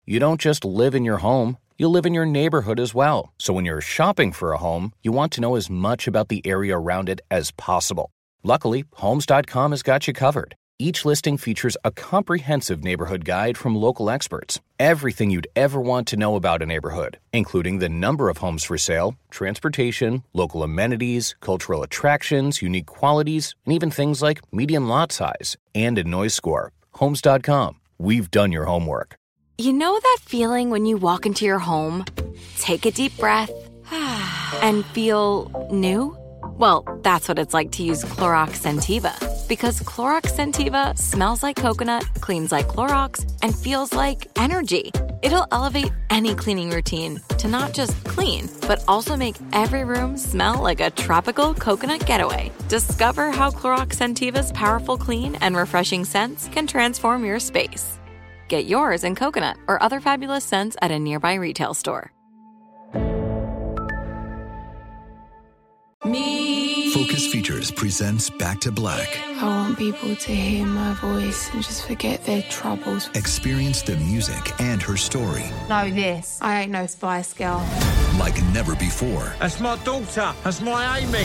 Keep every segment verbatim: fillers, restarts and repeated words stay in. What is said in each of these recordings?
You don't just live in your home, you live in your neighborhood as well. So when you're shopping for a home, you want to know as much about the area around it as possible. Luckily, Homes dot com has got you covered. Each listing features a comprehensive neighborhood guide from local experts. Everything you'd ever want to know about a neighborhood, including the number of homes for sale, transportation, local amenities, cultural attractions, unique qualities, and even things like median lot size and a noise score. Homes dot com. We've done your homework. You know that feeling when you walk into your home, take a deep breath, and feel new? Well, that's what it's like to use Clorox Scentiva. Because Clorox Scentiva smells like coconut, cleans like Clorox, and feels like energy. It'll elevate any cleaning routine to not just clean, but also make every room smell like a tropical coconut getaway. Discover how Clorox Scentiva's powerful clean and refreshing scents can transform your space. Get yours in coconut or other fabulous scents at a nearby retail store. Me. Focus Features presents Back to Black. I want people to hear my voice and just forget their troubles. Experience the music and her story. Know this. I ain't no Spice Girl. Like never before. That's my daughter. That's my Amy.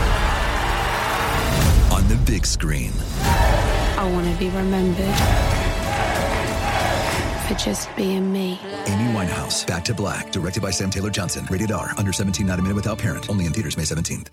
On the big screen. I want to be remembered for just being me. Amy Winehouse, Back to Black, directed by Sam Taylor Johnson. Rated R, under seventeen, not a minute without parent. Only in theaters May seventeenth.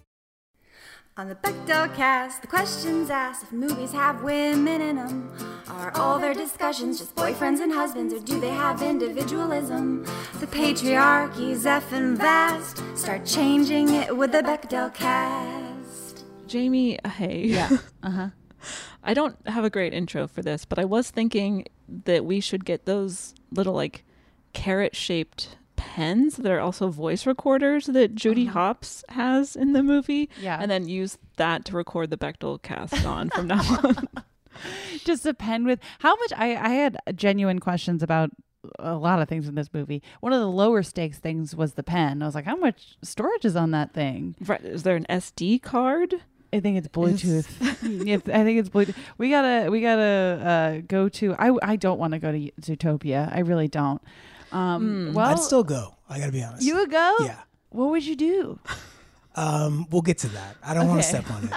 On the Bechdel cast, the questions asked if movies have women in them. Are all their discussions just boyfriends and husbands, or do they have individualism? The patriarchy's effing vast. Start changing it with the Bechdel cast. Jamie, hey. Yeah. Uh-huh. I don't have a great intro for this, but I was thinking that we should get those little like carrot-shaped pens that are also voice recorders that Judy uh-huh. Hopps has in the movie. Yeah. And then use that to record the Bechdel cast on from now on. Just a pen with how much I, I had genuine questions about a lot of things in this movie. One of the lower stakes things was the pen. I was like, how much storage is on that thing? Right. Is there an S D card? I think it's Bluetooth. It's, I think it's Bluetooth. We gotta, we gotta uh, go to. I, I don't want to go to Zootopia. I really don't. Um, mm. Well, I'd still go. I gotta be honest. You would go? Yeah. What would you do? Um, we'll get to that. I don't okay. want to step on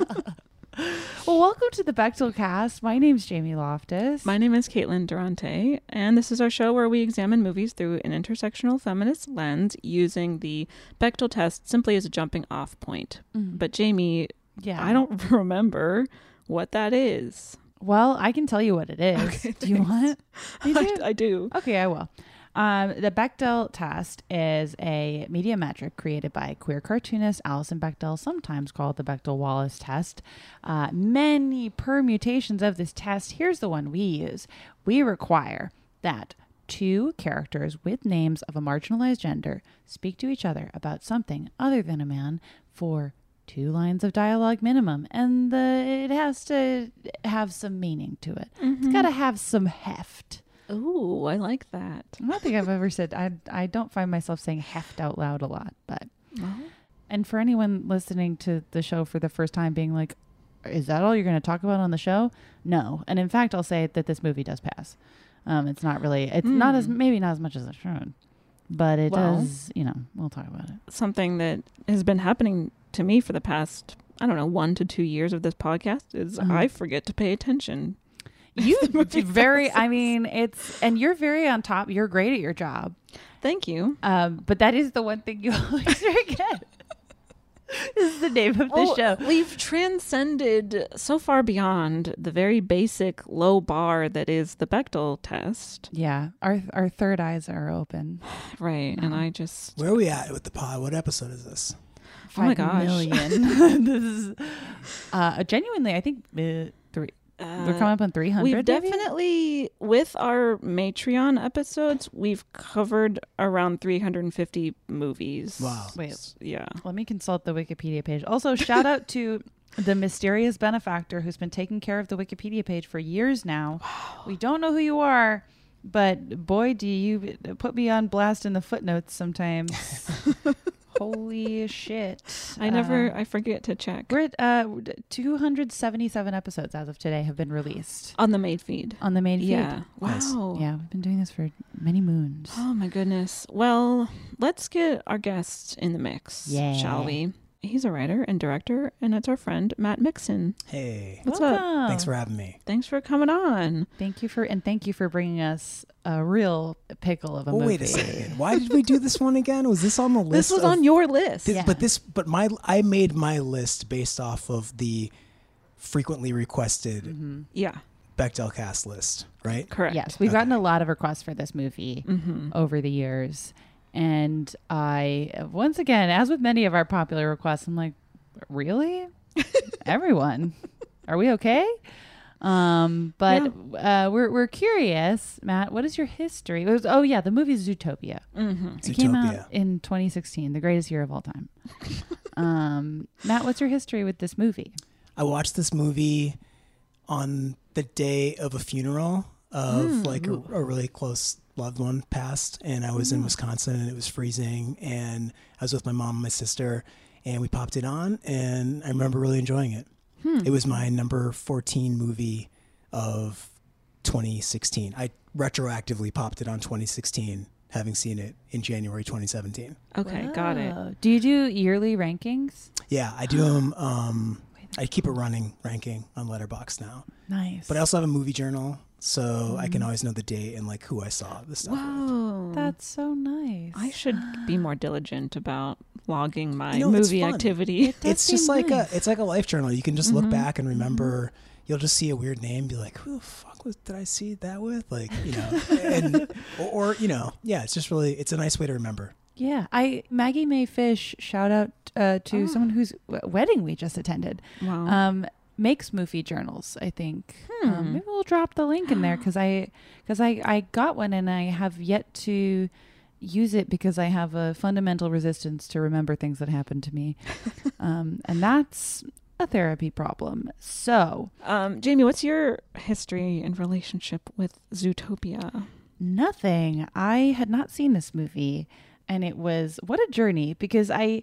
it. Well, welcome to the Bechdel cast. My name's Jamie Loftus. My name is Caitlin Durante, and this is our show where we examine movies through an intersectional feminist lens using the Bechdel test simply as a jumping off point. Mm. But Jamie, yeah, I don't remember what that is. Well, I can tell you what it is. Okay, do you want? You do? I, I do. Okay, I will. Um, the Bechdel test is a media metric created by queer cartoonist Alison Bechdel, sometimes called the Bechdel-Wallace test. Uh, many permutations of this test. Here's the one we use. We require that two characters with names of a marginalized gender speak to each other about something other than a man for two lines of dialogue minimum, and the it has to have some meaning to it. Mm-hmm. It's got to have some heft. Ooh, I like that. I don't think I've ever said, I I don't find myself saying heft out loud a lot, but. Uh-huh. And for anyone listening to the show for the first time being like, is that all you're going to talk about on the show? No. And in fact, I'll say that this movie does pass. Um, it's not really, it's mm. not as, maybe not as much as it should, but it well, does, you know, we'll talk about it. Something that has been happening to me for the past, I don't know, one to two years of this podcast is uh-huh. I forget to pay attention. You very, I mean, it's, and you're very on top. You're great at your job. Thank you. Um, but that is the one thing you always forget. This is the name of the oh, show. We've transcended so far beyond the very basic low bar that is the Bechdel test. Yeah. Our our third eyes are open. Right. No. And I just. Where are we at with the pod? What episode is this? Oh my gosh. Million. This is uh, genuinely, I think, uh, three. Uh, They're coming up on three hundred. We've maybe? definitely, with our Matreon episodes, we've covered around three hundred fifty movies. Wow. Wait. Yeah. Let me consult the Wikipedia page. Also, shout out to the mysterious benefactor who's been taking care of the Wikipedia page for years now. Wow. We don't know who you are, but boy, do you put me on blast in the footnotes sometimes. Holy shit. I never, Uh, I forget to check. We're at uh, two hundred seventy-seven episodes as of today have been released. On the main feed. On the main feed. Yeah. Nice. Wow. Yeah, we've been doing this for many moons. Oh my goodness. Well, let's get our guest in the mix, Yeah. shall we? He's a writer and director, and it's our friend Matt Mixon. Hey, What's Welcome. up? thanks for having me. Thanks for coming on. Thank you for and thank you for bringing us a real pickle of a Oh, movie. wait a second. Why did we do this one again? Was this on the list? This was of- on your list. Did- Yeah. But this, but my, I made my list based off of the frequently requested Mm-hmm. Yeah, Bechdel cast list, right? correct. Yes, we've Okay. gotten a lot of requests for this movie Mm-hmm. over the years. And I, once again, as with many of our popular requests, I'm like, really? Everyone? Are we okay? Um, but uh, we're we're curious, Matt. What is your history? It was, oh yeah, the movie Zootopia. Mm-hmm. It came out Zootopia. in twenty sixteen, the greatest year of all time. um, Matt, what's your history with this movie? I watched this movie on the day of a funeral of Mm. like a, a really close loved one passed, and I was in Wisconsin and it was freezing, and I was with my mom and my sister, and we popped it on, and I remember really enjoying it. Hmm. It was my number fourteen movie of twenty sixteen. I retroactively popped it on twenty sixteen, having seen it in January twenty seventeen. Okay, got it. Oh. Do you do yearly rankings? Yeah, I do them. Um, I keep a running ranking on Letterboxd now. Nice. But I also have a movie journal, so I can always know the date and like who I saw the stuff with. Whoa. That's so nice. I should be more diligent about logging my You know, it's movie fun. activity. does It's just seem like nice. a it's like a life journal. You can just look back and remember. You'll just see a weird name, be like, "Who the fuck was did I see that with?" Like, you know, and or, or you know, yeah. It's just really it's a nice way to remember. Yeah, I Maggie Mae Fish. Shout out uh, to someone whose w- wedding we just attended. Wow. Um, makes movie journals. I think. Hmm. Um, maybe we'll drop the link in there because I because I I got one and I have yet to use it because I have a fundamental resistance to remember things that happened to me, um, and that's a therapy problem. So Um, Jamie, what's your history and relationship with Zootopia? nothing. I had not seen this movie, and it was what a journey because I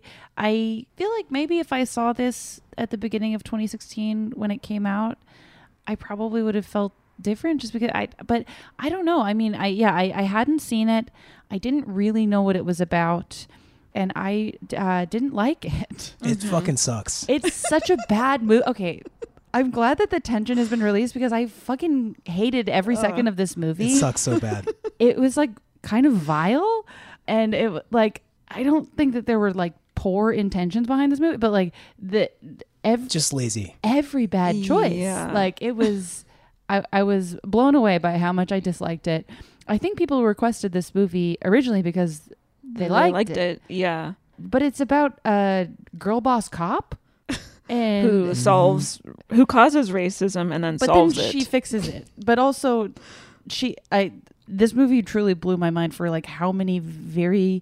I feel like maybe if I saw this at the beginning of twenty sixteen when it came out, I probably would have felt different just because I but I don't know. I mean, I yeah, I, I hadn't seen it. I didn't really know what it was about, and I uh, didn't like it. It fucking sucks. It's such a bad movie. Okay. I'm glad that the tension has been released because I fucking hated every second of this movie. It sucks so bad. It was like kind of vile, and it w- like I don't think that there were like poor intentions behind this movie, but like the ev- Just lazy. every bad choice. Yeah. Like it was, I I was blown away by how much I disliked it. I think people requested this movie originally because they, liked, it. it. Yeah. but it's about a girl boss cop. And Who solves, who causes racism and then but solves then it. she fixes it. But also, she I this movie truly blew my mind for like how many very,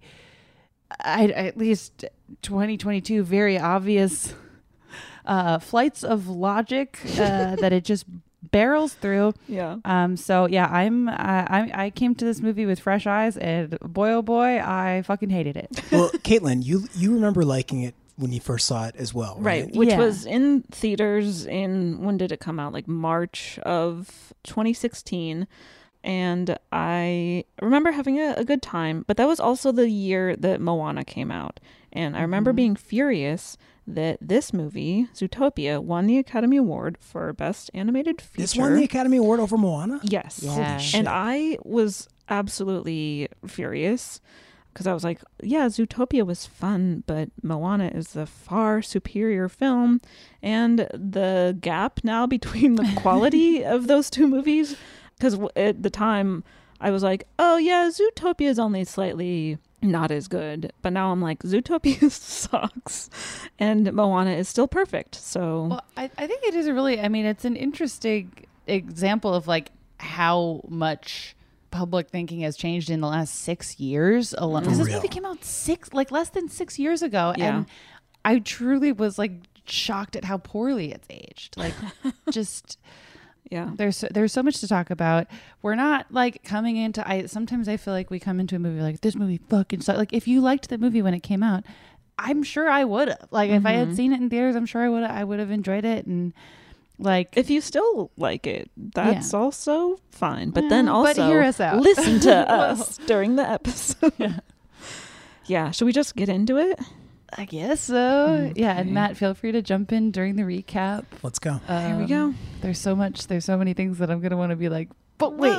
I, at least twenty twenty-two very obvious uh, flights of logic uh, that it just barrels through. yeah. Um. So yeah, I'm uh, I I came to this movie with fresh eyes, and boy oh boy, I fucking hated it. Well, Caitlin, you you remember liking it when you first saw it as well, right? Right, which Yeah. was in theaters in, when did it come out? Like March of twenty sixteen. And I remember having a, a good time, but that was also the year that Moana came out. And I remember Mm-hmm. being furious that this movie, Zootopia, won the Academy Award for Best Animated Feature. This won the Academy Award over Moana? Yes. Yeah. Holy shit. And I was absolutely furious because I was like, yeah, Zootopia was fun, but Moana is the far superior film. And the gap now between the quality of those two movies, because at the time I was like, oh yeah, Zootopia is only slightly not as good. But now I'm like, Zootopia sucks and Moana is still perfect. So Well, I, I think it is a really, I mean, it's an interesting example of like how much public thinking has changed in the last six years alone. Because this real. movie came out six, like less than six years ago. Yeah. And I truly was like shocked at how poorly it's aged. Like just... yeah. There's so, there's so much to talk about. We're not like coming into. I sometimes I feel like we come into a movie like this movie fucking sucks. Like if you liked the movie when it came out, I'm sure I would have. Like, mm-hmm. if I had seen it in theaters, I'm sure I would I would have enjoyed it. And like, if you still like it, that's yeah. also fine. But yeah, then also but hear us out. listen to us during the episode. Yeah. yeah. Should we just get into it? I guess so. Okay. Yeah, and Matt, feel free to jump in during the recap. Let's go. Um, Here we go. There's so much, there's so many things that I'm going to want to be like, but wait,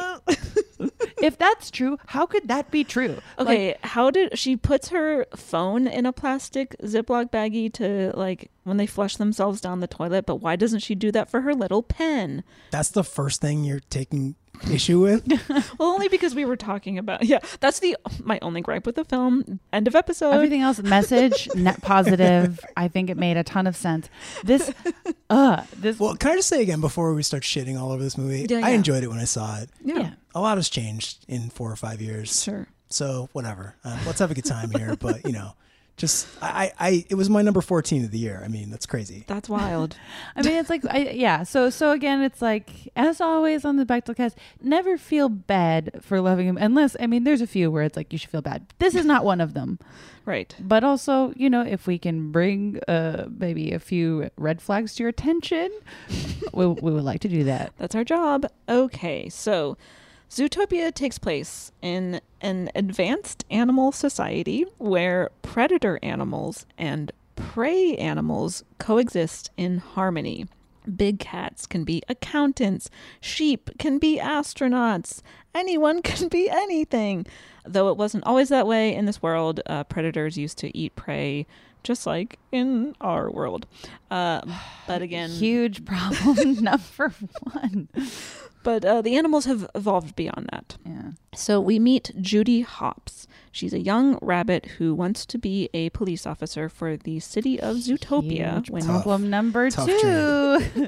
if that's true, how could that be true? Okay, like, how did she puts her phone in a plastic Ziploc baggie to like when they flush themselves down the toilet, but why doesn't she do that for her little pen? That's the first thing you're taking issue with? Well, only because we were talking about yeah that's the my only gripe with the film. End of episode. Everything else, message, net positive. I think it made a ton of sense. This uh this well can I just say again before we start shitting all over this movie, yeah, yeah. I enjoyed it when I saw it. Yeah. yeah a lot has changed in four or five years, sure, so whatever, uh, let's have a good time here. But you know, just I, I it was my number fourteen of the year. I mean, that's crazy. That's wild. I mean, it's like I, yeah. So so again, it's like as always on the Bechdel cast, never feel bad for loving him, unless I mean, there's a few where it's like you should feel bad. This is not one of them, right? But also, you know, if we can bring uh maybe a few red flags to your attention, we we would like to do that. That's our job. Okay, so Zootopia takes place in an advanced animal society where predator animals and prey animals coexist in harmony. Big cats can be accountants, sheep can be astronauts, anyone can be anything. Though it wasn't always that way in this world, uh, predators used to eat prey just like in our world. Uh, but again... Huge problem number one. But uh, the animals have evolved beyond that. Yeah. So we meet Judy Hopps. She's a young rabbit who wants to be a police officer for the city of Zootopia. Huge when problem number Tough two.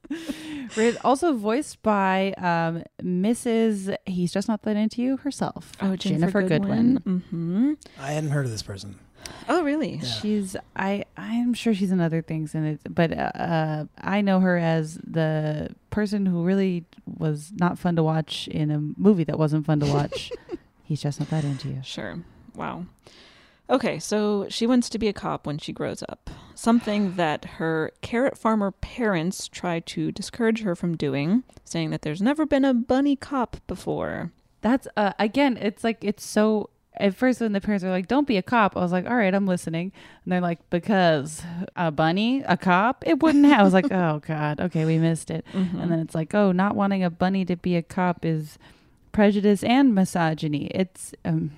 Also voiced by um, Missus He's Just Not That Into You herself. Oh, Jennifer, Jennifer Goodwin. Goodwin. Mm-hmm. I hadn't heard of this person. Oh, really? Yeah. She's I I'm sure she's in other things in it, but uh, I know her as the person who really was not fun to watch in a movie that wasn't fun to watch. He's Just Not That Into You. Sure. Wow. Okay, so she wants to be a cop when she grows up. Something that her carrot farmer parents try to discourage her from doing, saying that there's never been a bunny cop before. That's uh, again, it's like it's so. At first, when the parents were like, don't be a cop, I was like, all right, I'm listening. And they're like, because a bunny, a cop, it wouldn't have. I was like, oh, God, okay, we missed it. Mm-hmm. And then it's like, oh, not wanting a bunny to be a cop is prejudice and misogyny. It's... Um...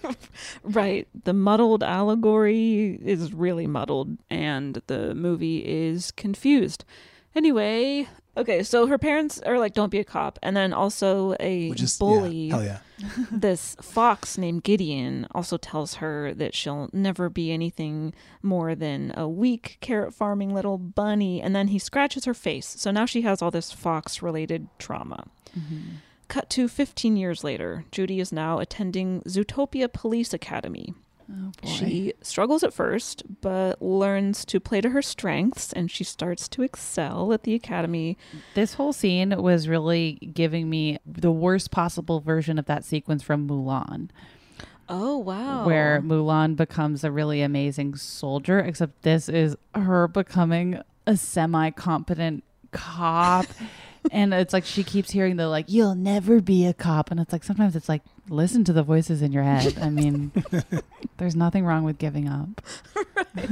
Right. The muddled allegory is really muddled, and the movie is confused. Anyway... Okay, so her parents are like, don't be a cop. And then also a Which is, bully, yeah, hell yeah. this fox named Gideon, also tells her that she'll never be anything more than a weak carrot farming little bunny. And then he scratches her face. So now she has all this fox-related trauma. Mm-hmm. Cut to fifteen years later, Judy is now attending Zootopia Police Academy. Oh, boy. She struggles at first, but learns to play to her strengths, and she starts to excel at the academy. This whole scene was really giving me the worst possible version of that sequence from Mulan. Oh, wow. Where Mulan becomes a really amazing soldier, except this is her becoming a semi-competent cop. And it's like she keeps hearing the like, you'll never be a cop. And it's like, sometimes it's like, listen to the voices in your head. I mean, there's nothing wrong with giving up. Right.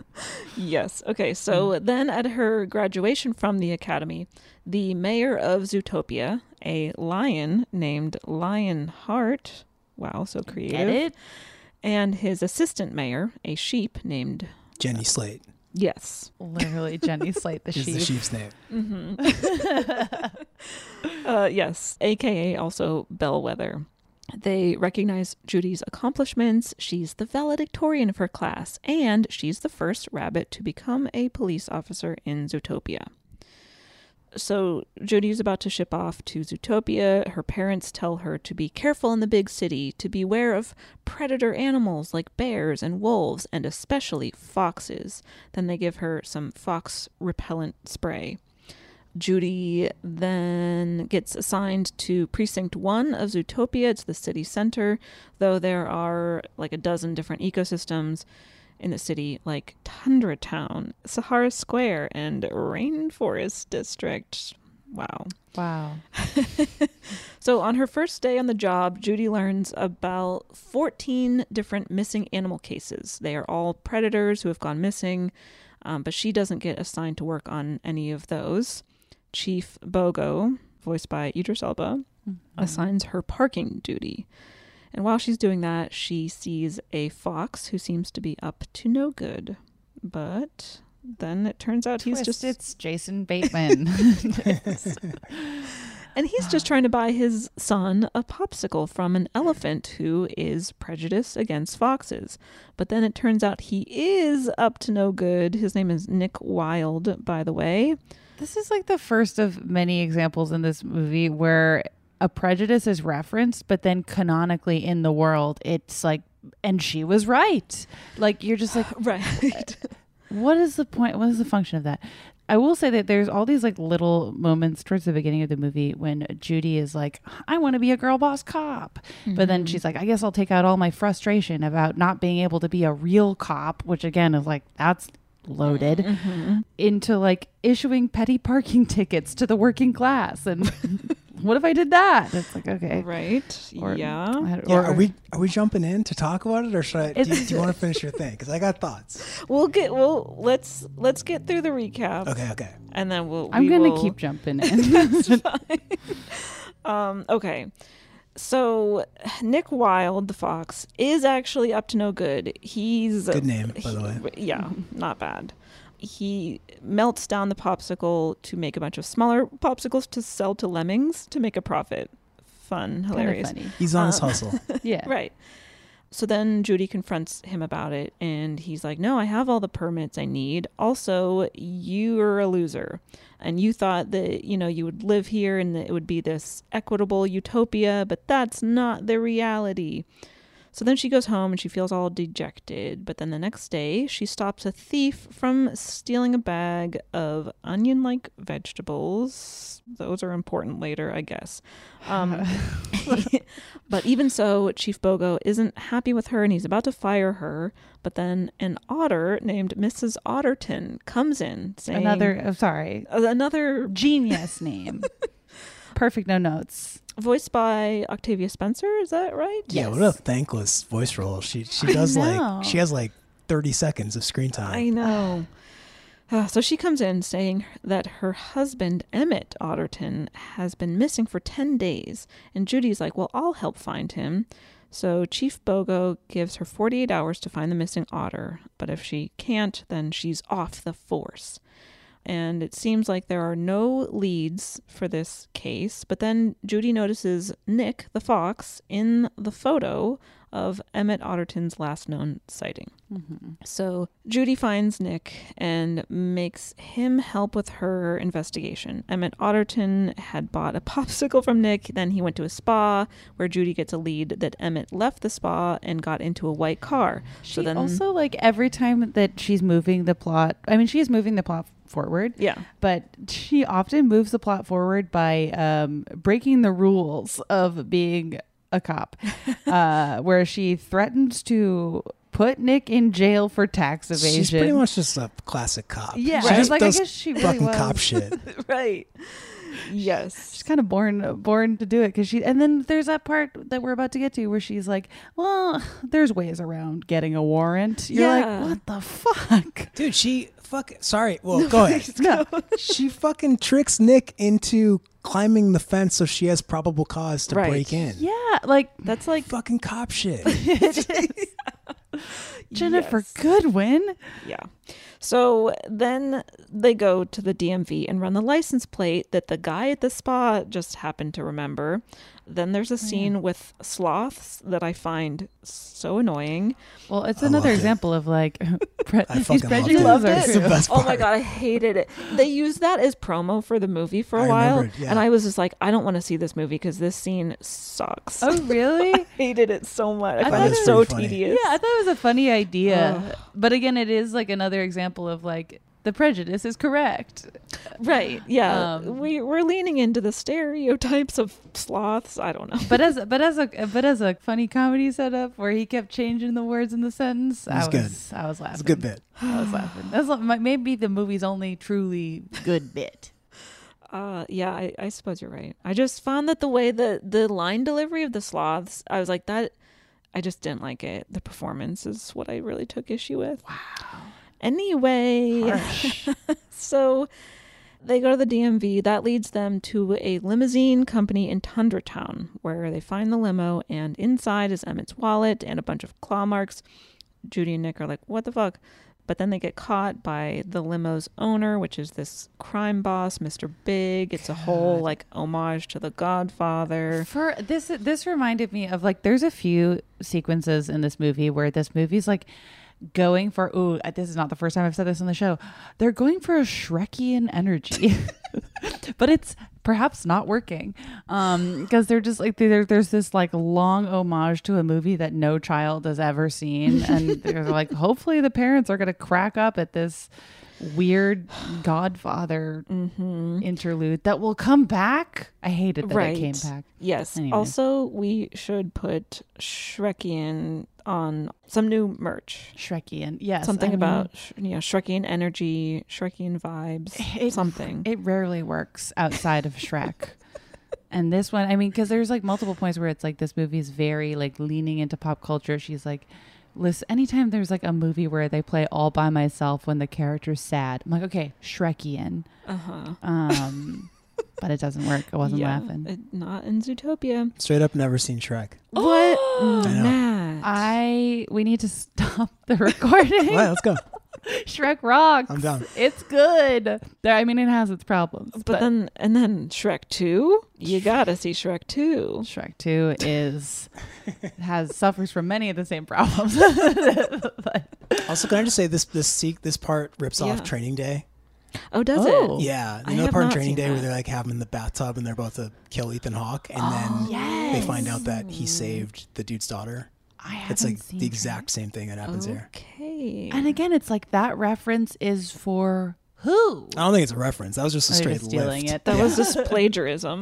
Yes. Okay. So mm. then at her graduation from the academy, the mayor of Zootopia, a lion named Lionheart, wow, so creative. Get it? And his assistant mayor, a sheep named Jenny Slate. Yes. Literally Jenny Slate, the is sheep. the sheep's name. Mm-hmm. uh, yes. A K A also Bellwether. They recognize Judy's accomplishments. She's the valedictorian of her class, and she's the first rabbit to become a police officer in Zootopia. So Judy's about to ship off to Zootopia. Her parents tell her to be careful in the big city, to beware of predator animals like bears and wolves, and especially foxes. Then they give her some fox repellent spray. Judy then gets assigned to Precinct one of Zootopia. It's the city center, though there are like a dozen different ecosystems. in the city like Tundra Town, Sahara Square, and Rainforest District. Wow. Wow. So on her first day on the job, Judy learns about fourteen different missing animal cases. They are all predators who have gone missing, um, but she doesn't get assigned to work on any of those. Chief Bogo, voiced by Idris Elba, mm-hmm. assigns her parking duty. And while she's doing that, she sees a fox who seems to be up to no good. But then it turns out Twist, he's just... It's Jason Bateman. And he's just trying to buy his son a popsicle from an elephant who is prejudiced against foxes. But then it turns out he is up to no good. His name is Nick Wilde, by the way. This is like the first of many examples in this movie where a prejudice is referenced, but then canonically in the world, it's like, and she was right. Like, you're just like, right. What is the point? What is the function of that? I will say that there's all these like little moments towards the beginning of the movie when Judy is like, I want to be a girl boss cop. Mm-hmm. But then she's like, I guess I'll take out all my frustration about not being able to be a real cop, which again is like, that's loaded, mm-hmm. into like issuing petty parking tickets to the working class. And what if I did that? It's like, okay. Right. Or, yeah. Or, yeah. Are we are we jumping in to talk about it, or should I? Do you, do you want to finish your thing? Because I got thoughts. We'll get. Well, let's let's get through the recap. Okay. Okay. And then we'll. I'm we gonna will... keep jumping in. That's fine. um. Okay. So Nick Wilde, the fox, is actually up to no good. He's good name, by he, the way. Yeah, not bad. He melts down the popsicle to make a bunch of smaller popsicles to sell to lemmings to make a profit. Fun, hilarious. Funny. He's on um, his hustle. Yeah. Right. So then Judy confronts him about it, and he's like, no, I have all the permits I need. Also, you're a loser. And you thought that, you know, you would live here and that it would be this equitable utopia, but that's not the reality. So then she goes home and she feels all dejected. But then the next day, she stops a thief from stealing a bag of onion-like vegetables. Those are important later, I guess. Um, but even so, Chief Bogo isn't happy with her and he's about to fire her. But then an otter named Missus Otterton comes in saying... Another, oh, sorry. Another... Genius name. Perfect, no notes. Voiced by Octavia Spencer, is that right? Yeah, yes. What a thankless voice role. She she does like she has like thirty seconds of screen time. I know. Uh, so she comes in saying that her husband, Emmett Otterton, has been missing for ten days. And Judy's like, well, I'll help find him. So Chief Bogo gives her forty-eight hours to find the missing otter. But if she can't, then she's off the force. And it seems like there are no leads for this case. But then Judy notices Nick, the fox, in the photo of Emmett Otterton's last known sighting. Mm-hmm. So Judy finds Nick and makes him help with her investigation. Emmett Otterton had bought a popsicle from Nick. Then he went to a spa where Judy gets a lead that Emmett left the spa and got into a white car. She so then also, like, every time that she's moving the plot, I mean, she is moving the plot forward. Yeah. But she often moves the plot forward by um, breaking the rules of being a cop, uh, where she threatens to put Nick in jail for tax evasion. She's pretty much just a classic cop. Yeah. She Right. just Like, I does guess she really fucking was. cop shit. Right. Yes. She's kind of born born to do it because she. And then there's that part that we're about to get to where she's like, "Well, there's ways around getting a warrant." You're Yeah. like, "What the fuck, Dude, she fuck. Sorry. Well, go ahead. No. She fucking tricks Nick into climbing the fence so she has probable cause to Right. break in. Yeah, like That's like Fucking cop shit. Jennifer Yes. Goodwin. Yeah. So then they go to the D M V and run the license plate that the guy at the spa just happened to remember. Then there's a scene with sloths that I find so annoying. Well, it's I another loved it. example of like pre- I these fucking loved prejudices it. You loved are it? That's the true. best Oh part. my God, I hated it. They used that as promo for the movie for a I while. remembered, yeah. And I was just like, I don't want to see this movie because this scene sucks. Oh, really? I hated it so much. I, I found thought it it so was pretty funny. tedious. Yeah, I thought it was a funny idea. Ugh. But again, it is like another example of like the prejudice is correct. Right. Yeah. Um, we we're leaning into the stereotypes of sloths. I don't know. But as but as a but as a funny comedy setup where he kept changing the words in the sentence, I was good. I was laughing. It's a good bit. I was laughing. That's like, maybe the movie's only truly good bit. Uh, yeah, I, I suppose you're right. I just found that the way the the line delivery of the sloths, I was like that. I just didn't like it. The performance is what I really took issue with. Wow. Anyway, so they go to the D M V. That leads them to a limousine company in Tundra Town, where they find the limo, and inside is Emmett's wallet and a bunch of claw marks. Judy and Nick are like, what the fuck? But then they get caught by the limo's owner, which is this crime boss, Mister Big. It's a whole like homage to The Godfather. For this, this reminded me of like, there's a few sequences in this movie where this movie's like going for, ooh, this is not the first time I've said this on the show. They're going for a Shrekian energy, but it's perhaps not working. Um, because they're just like, there, there's this like long homage to a movie that no child has ever seen. And they're like, hopefully the parents are going to crack up at this weird Godfather mm-hmm. interlude that will come back. I hated that right. it came back. Yes. Anyways. Also, we should put Shrekian on some new merch. Shrekian, yes. Something I mean, about you know Shrekian energy, Shrekian vibes, it, something. It rarely works outside of Shrek. And this one, I mean, because there's like multiple points where it's like this movie is very like leaning into pop culture. She's like, listen, anytime there's like a movie where they play All by Myself when the character's sad, I'm like, okay, Shrekian. Uh-huh. Um, but it doesn't work. I wasn't yeah, laughing. It, not in Zootopia. Straight up never seen Shrek. What? I know. Matt. I, we need to stop the recording. All right, let's go. Shrek rocks. I'm down. It's good. There, I mean, it has its problems. But, But, then, and then Shrek two, you gotta see Shrek two. Shrek two is, has, suffers from many of the same problems. But, Also, can I just say this this seek this part rips Yeah. off Training Day. Oh, does Oh. it? Yeah, I you know the have part in not Training seen Day where that. they like have him in the bathtub and they're about to kill Ethan Hawke, and then yes. they find out that he saved the dude's daughter. I haven't It's like seen the exact same thing that happens here. Okay. And again, it's like that reference is for who? I don't think it's a reference. That was just a Oh, you're straight just stealing lift. it. That Yeah. was just plagiarism.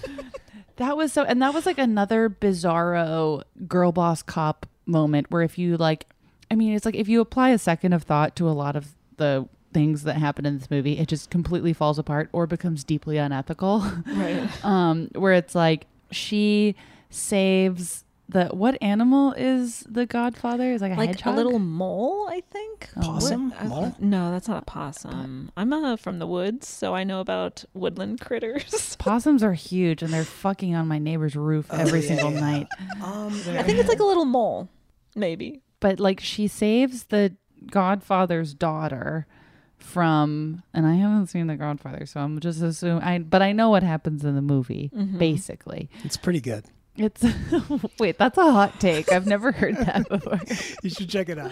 That was so, and that was like another bizarro girl boss cop moment where if you like, I mean, it's like if you apply a second of thought to a lot of the things that happen in this movie, it just completely falls apart or becomes deeply unethical. Right. Um, where it's like she saves the, what animal is the Godfather? Is like a Like hedgehog? a little mole, I think. Possum? What? Uh, Mole? No, that's not a possum. I'm uh, from the woods, so I know about woodland critters. Possums are huge and they're fucking on my neighbor's roof Oh, every yeah, single yeah. night. Um, I think it's like a little mole, maybe. But like she saves the Godfather's daughter from, and I haven't seen the Godfather, so I'm just assuming I but I know what happens in the movie. Mhm. Basically, it's pretty good. it's wait, that's a hot take. I've never heard that before. You should check it out.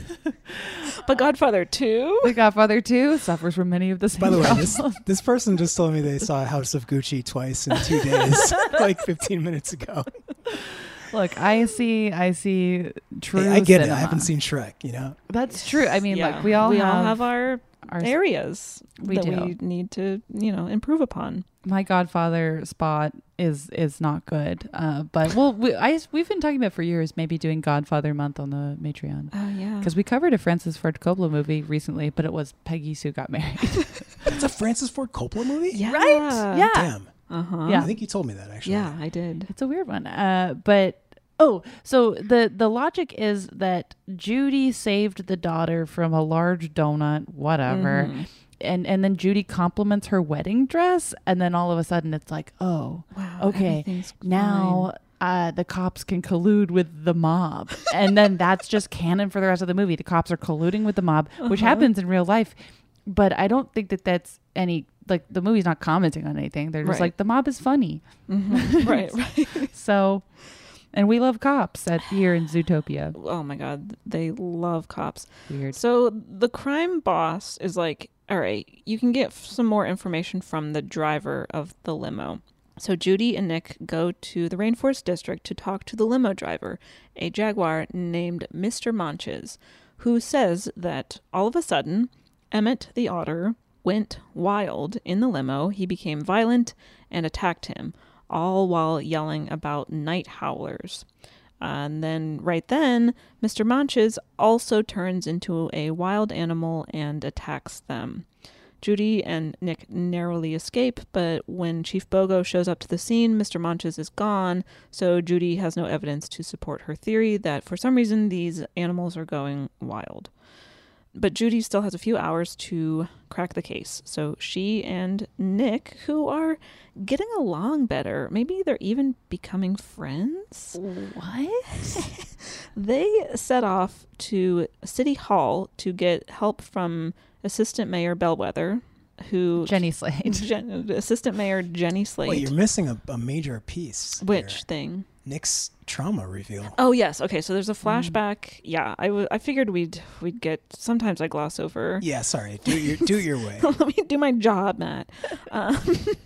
But Godfather two? The Godfather two suffers from many of the same By the way, this, problems. this person just told me they saw House of Gucci twice in two days, like fifteen minutes ago. Look, I see, I see true. Hey, I get it. cinema. I haven't seen Shrek, you know? That's true. I mean, Yeah. like we all we have, all have our, our areas we that do. we need to, you know, improve upon. My Godfather spot is is not good. Uh, but well, we, I we've been talking about for years maybe doing Godfather month on the Matreon. Oh yeah. Because we covered a Francis Ford Coppola movie recently, but it was Peggy Sue Got Married. It's a Francis Ford Coppola movie? Yeah. Right? Yeah. Damn. Uh-huh. Yeah. I think you told me that, actually. Yeah, I did. It's a weird one. Uh, but oh, so the the logic is that Judy saved the daughter from a large donut, whatever. Mhm. And and then Judy compliments her wedding dress, and then all of a sudden it's like, oh, Wow. okay, everything's now uh, the cops can collude with the mob. And then that's just canon for the rest of the movie. The cops are colluding with the mob, which Uh-huh. happens in real life. But I don't think that that's any, like, the movie's not commenting on anything. They're just Right. like, the mob is funny. Mhm. Right, right. So, and we love cops at here in Zootopia. Oh my God, they love cops. Weird. So the crime boss is like, all right, you can get f- some more information from the driver of the limo. So Judy and Nick go to the Rainforest District to talk to the limo driver, a jaguar named Mister Monches, who says that all of a sudden Emmett the otter went wild in the limo. He became violent and attacked him, all while yelling about night howlers. And then right then, Mister Manches also turns into a wild animal and attacks them. Judy and Nick narrowly escape, but when Chief Bogo shows up to the scene, Mister Manches is gone, so Judy has no evidence to support her theory that for some reason these animals are going wild. But Judy still has a few hours to crack the case, so she and Nick, who are getting along better, maybe they're even becoming friends? What? They set off to City Hall to get help from Assistant Mayor Bellwether, who... Jenny Slate. Gen- Assistant Mayor Jenny Slate. Wait, you're missing a, a major piece. Which here. thing? Nick's trauma reveal. Oh, yes. Okay, so there's a flashback. Mm. Yeah, I, w- I figured we'd we'd get... Sometimes I gloss over. Yeah, sorry. Do it your, do it your way. Let me do my job, Matt. Um,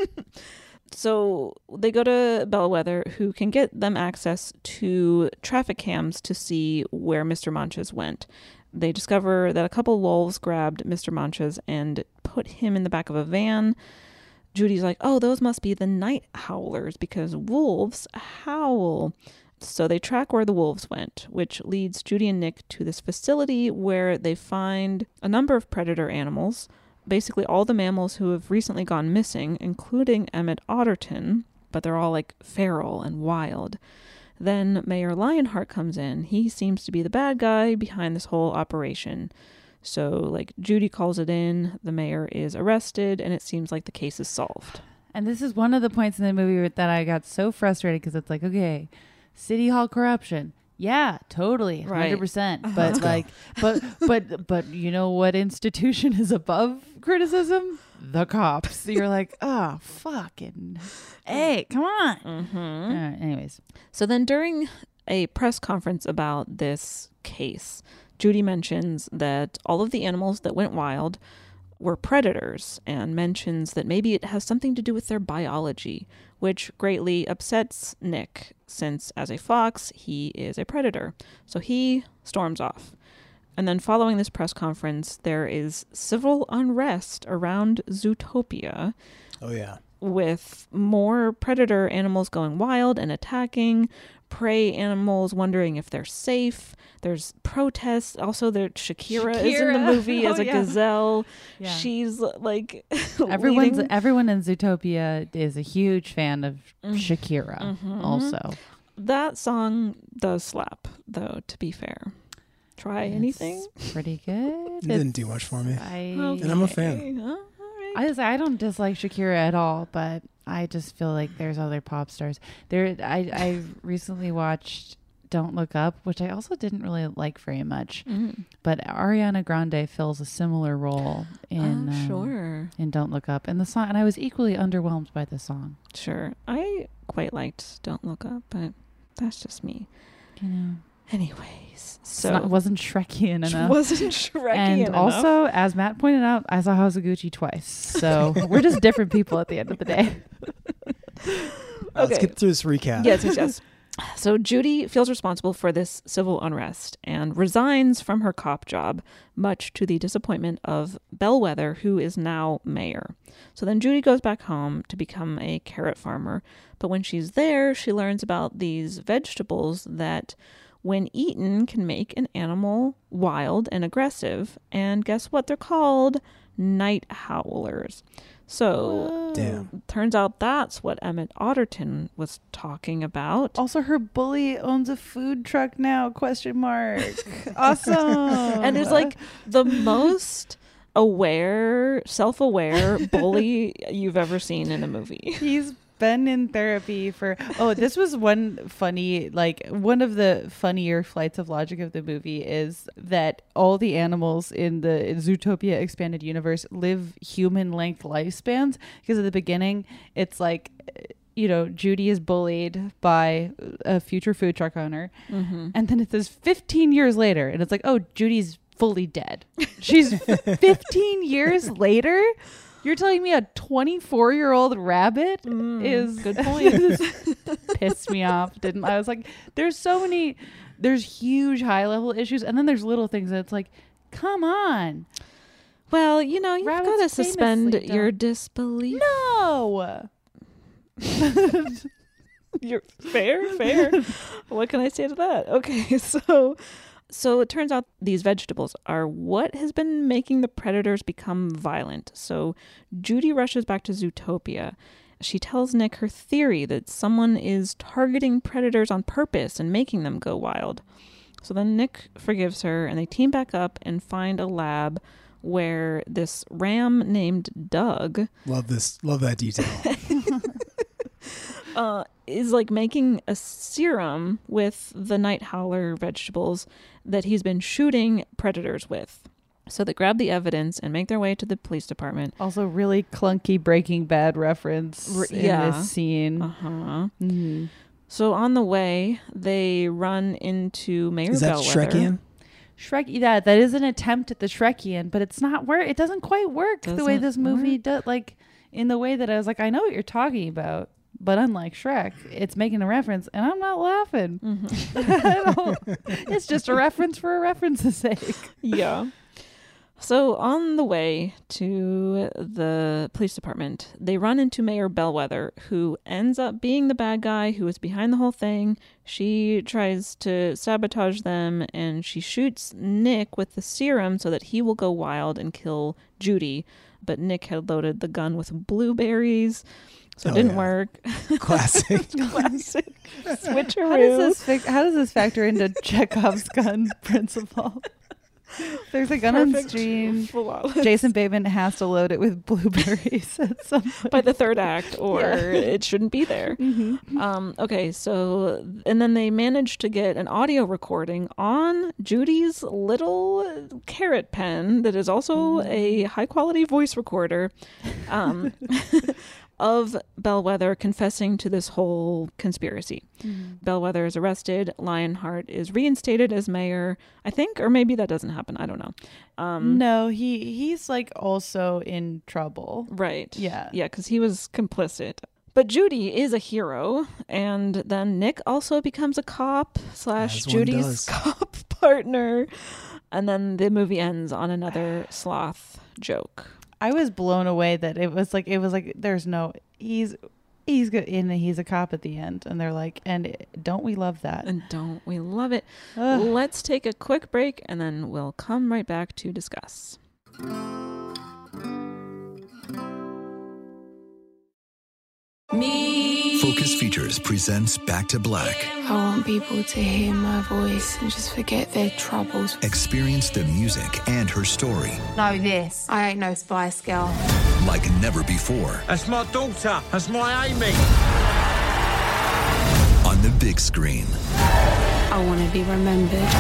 so they go to Bellwether, who can get them access to traffic cams to see where Mister Manches went. They discover that a couple wolves grabbed Mister Manches and put him in the back of a van. Judy's like, oh, those must be the night howlers because wolves howl. So they track where the wolves went, which leads Judy and Nick to this facility where they find a number of predator animals, basically all the mammals who have recently gone missing, including Emmett Otterton, but they're all like feral and wild. Then Mayor Lionheart comes in. He seems to be the bad guy behind this whole operation. So, like, Judy calls it in, the mayor is arrested, and it seems like the case is solved. And this is one of the points in the movie that I got so frustrated because it's like, okay, City Hall corruption. Yeah, totally, one hundred percent. Right. But like, but but but you know what institution is above criticism? The cops. You're like, oh, fucking, hey, come on. Mm-hmm. Uh, anyways, so then during a press conference about this case, Judy mentions that all of the animals that went wild were predators and mentions that maybe it has something to do with their biology, which greatly upsets Nick since as a fox, he is a predator. So he storms off. And then following this press conference, there is civil unrest around Zootopia. Oh, yeah. With more predator animals going wild and attacking, prey animals wondering if they're safe. There's protests. Also, there Shakira, Shakira is in the movie as oh, a yeah. gazelle. Yeah. She's like everyone's leading. Everyone in Zootopia is a huge fan of Shakira. Mm-hmm. Also, that song does slap, though. To be fair, try it's anything. Pretty good. It didn't do much for me, I, okay. and I'm a fan. Huh? I just, I don't dislike Shakira at all, but I just feel like there's other pop stars. There, I I recently watched Don't Look Up, which I also didn't really like very much. Mm. But Ariana Grande fills a similar role in oh, sure. um, in Don't Look Up, and the song, and I was equally underwhelmed by the song. Sure, I quite liked Don't Look Up, but that's just me. You know. Anyways, so it wasn't Shrekian enough. Wasn't Shrekian and enough. Also, as Matt pointed out, I saw Hazuguchi twice. So we're just different people at the end of the day. Okay. Let's get through this recap. Yes, yes, yes. So Judy feels responsible for this civil unrest and resigns from her cop job, much to the disappointment of Bellwether, who is now mayor. So then Judy goes back home to become a carrot farmer. But when she's there, she learns about these vegetables that, when eaten, can make an animal wild and aggressive. And guess what they're called? Night howlers. So, Damn. Turns out that's what Emmett Otterton was talking about. Also, her bully owns a food truck now, question mark. Awesome. And it's like the most aware, self-aware bully you've ever seen in a movie. He's been in therapy for oh this was one funny like one of the funnier flights of logic of the movie is that all the animals in the Zootopia expanded universe live human length lifespans, because at the beginning it's like, you know, Judy is bullied by a future food truck owner, mm-hmm. and then it says fifteen years later and it's like, oh, Judy's fully dead. She's fifteen years later. You're telling me a twenty-four-year-old rabbit mm, is... Good point. Pissed me off, didn't I? was like, there's so many... There's huge high-level issues, and then there's little things that it's like, come on. Well, you know, you've Rabbits got to suspend famously your don't. disbelief. No. You're fair, fair. What can I say to that? Okay, so so it turns out these vegetables are what has been making the predators become violent. So Judy rushes back to Zootopia. She tells Nick her theory that someone is targeting predators on purpose and making them go wild. So then Nick forgives her, and they team back up and find a lab where this ram named Doug Love this. Love that detail. uh, is like making a serum with the night howler vegetables that he's been shooting predators with. So they grab the evidence and make their way to the police department. Also, really clunky Breaking Bad reference R- in yeah. this scene. Uh-huh. Mm-hmm. So on the way, they run into Mayor Is that Bellwether. Shrekian? Shrek, yeah, that is an attempt at the Shrekian, but it's not work. It doesn't quite work the way Doesn't this movie work. does. Like in the way that I was like, I know what you're talking about, but unlike Shrek, it's making a reference, and I'm not laughing. Mm-hmm. I don't- it's just a reference for a reference's sake. Yeah. So on the way to the police department, they run into Mayor Bellwether, who ends up being the bad guy who is behind the whole thing. She tries to sabotage them, and she shoots Nick with the serum so that he will go wild and kill Judy. But Nick had loaded the gun with blueberries, so it Oh, didn't yeah. work. Classic. Classic switcheroo. How does this fic- how does this factor into Chekhov's gun principle? There's a gun on Perfect. stream. Flawless. Jason Bateman has to load it with blueberries at some point. By the third act, or Yeah. it shouldn't be there. Mm-hmm. Um, okay, so, and then they managed to get an audio recording on Judy's little carrot pen that is also a high quality voice recorder um, of Bellwether confessing to this whole conspiracy. Mm-hmm. Bellwether is arrested. Lionheart is reinstated as mayor, I think, or maybe that doesn't happen. I don't know. Um, No, he he's like also in trouble. Right. Yeah. Yeah, because he was complicit. But Judy is a hero, and then Nick also becomes a cop slash As one Judy's does. cop partner, and then the movie ends on another sloth joke. I was blown away that it was like it was like there's no he's he's good and he's a cop at the end, and they're like, and don't we love that? And don't we love it? Ugh. Let's take a quick break, and then we'll come right back to discuss. Focus Features presents Back to Black. I want people to hear my voice and just forget their troubles. Experience the music and her story Know this, I ain't no Spice Girl. like never before That's my daughter. That's my Amy. on the big screen. I want to be remembered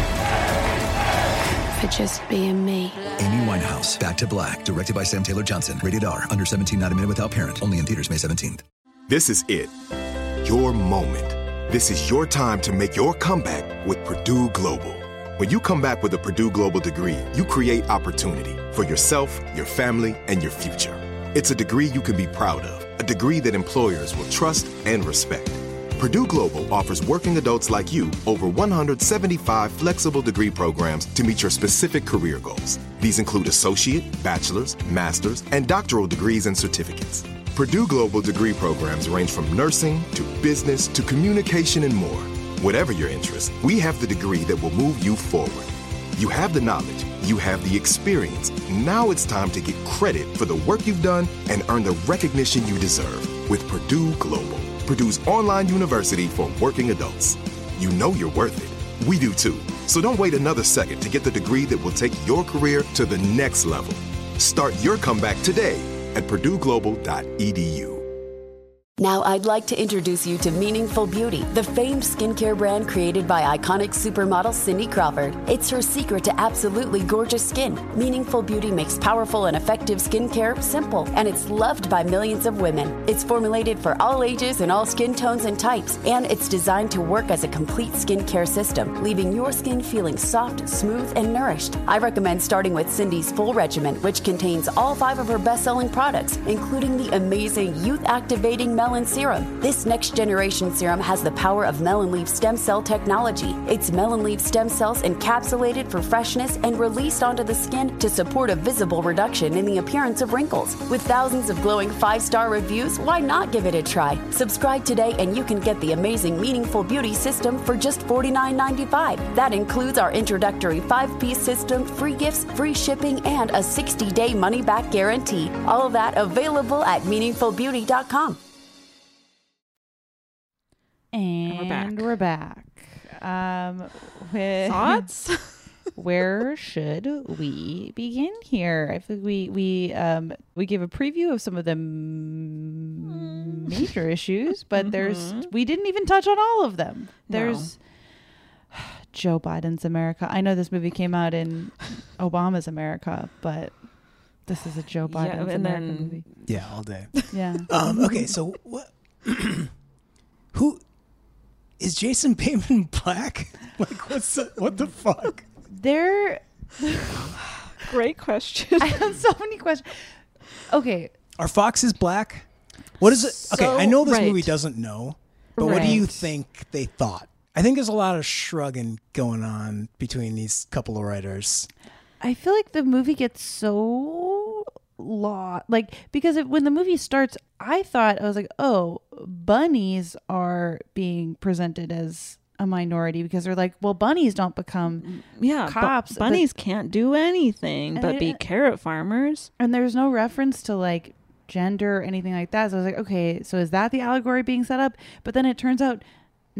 for just being me. Amy Winehouse, Back to Black, directed by Sam Taylor Johnson. Rated R, under seventeen, not a minute without parent. Only in theaters May seventeenth. This is it. Your moment. This is your time to make your comeback with Purdue Global. When you come back with a Purdue Global degree, you create opportunity for yourself, your family, and your future. It's a degree you can be proud of, a degree that employers will trust and respect. Purdue Global offers working adults like you over one hundred seventy-five flexible degree programs to meet your specific career goals. These include associate, bachelor's, master's, and doctoral degrees and certificates. Purdue Global degree programs range from nursing to business to communication and more. Whatever your interest, we have the degree that will move you forward. You have the knowledge, you have the experience. Now it's time to get credit for the work you've done and earn the recognition you deserve with Purdue Global, Purdue's online university for working adults. You know you're worth it. We do too. So don't wait another second to get the degree that will take your career to the next level. Start your comeback today at purdue global dot e d u. Now I'd like to introduce you to Meaningful Beauty, the famed skincare brand created by iconic supermodel Cindy Crawford. It's her secret to absolutely gorgeous skin. Meaningful Beauty makes powerful and effective skincare simple, and it's loved by millions of women. It's formulated for all ages and all skin tones and types, and it's designed to work as a complete skincare system, leaving your skin feeling soft, smooth, and nourished. I recommend starting with Cindy's full regimen, which contains all five of her best-selling products, including the amazing youth-activating Melanin Melon Serum. This next-generation serum has the power of melon leaf stem cell technology. It's melon leaf stem cells encapsulated for freshness and released onto the skin to support a visible reduction in the appearance of wrinkles. With thousands of glowing five-star reviews, why not give it a try? Subscribe today and you can get the amazing Meaningful Beauty system for just forty-nine ninety-five. That includes our introductory five-piece system, free gifts, free shipping, and a sixty-day money-back guarantee. All of that available at meaningful beauty dot com. And we're back. We're back. Um, with Thoughts? Where should we begin here? I think we we um we gave a preview of some of the m- major issues, but mm-hmm. there's we didn't even touch on all of them. There's no. Joe Biden's America. I know this movie came out in Obama's America, but this is a Joe Biden's yeah, America then, movie. Yeah, all day. Yeah. Um, okay, so what? Who is Jason Bateman black? Like, what's the, what the fuck? There. Great question. I have so many questions. Okay. Are foxes black? What is it? So, okay, I know this right. movie doesn't know, but right. what do you think they thought? I think there's a lot of shrugging going on between these couple of writers. I feel like the movie gets so law like because it, when the movie starts, I thought I was like, oh, bunnies are being presented as a minority because they're like, well, bunnies don't become yeah cops. Bu- bunnies but, can't do anything but be carrot farmers. And there's no reference to like gender or anything like that. So I was like, okay, so is that the allegory being set up? But then it turns out,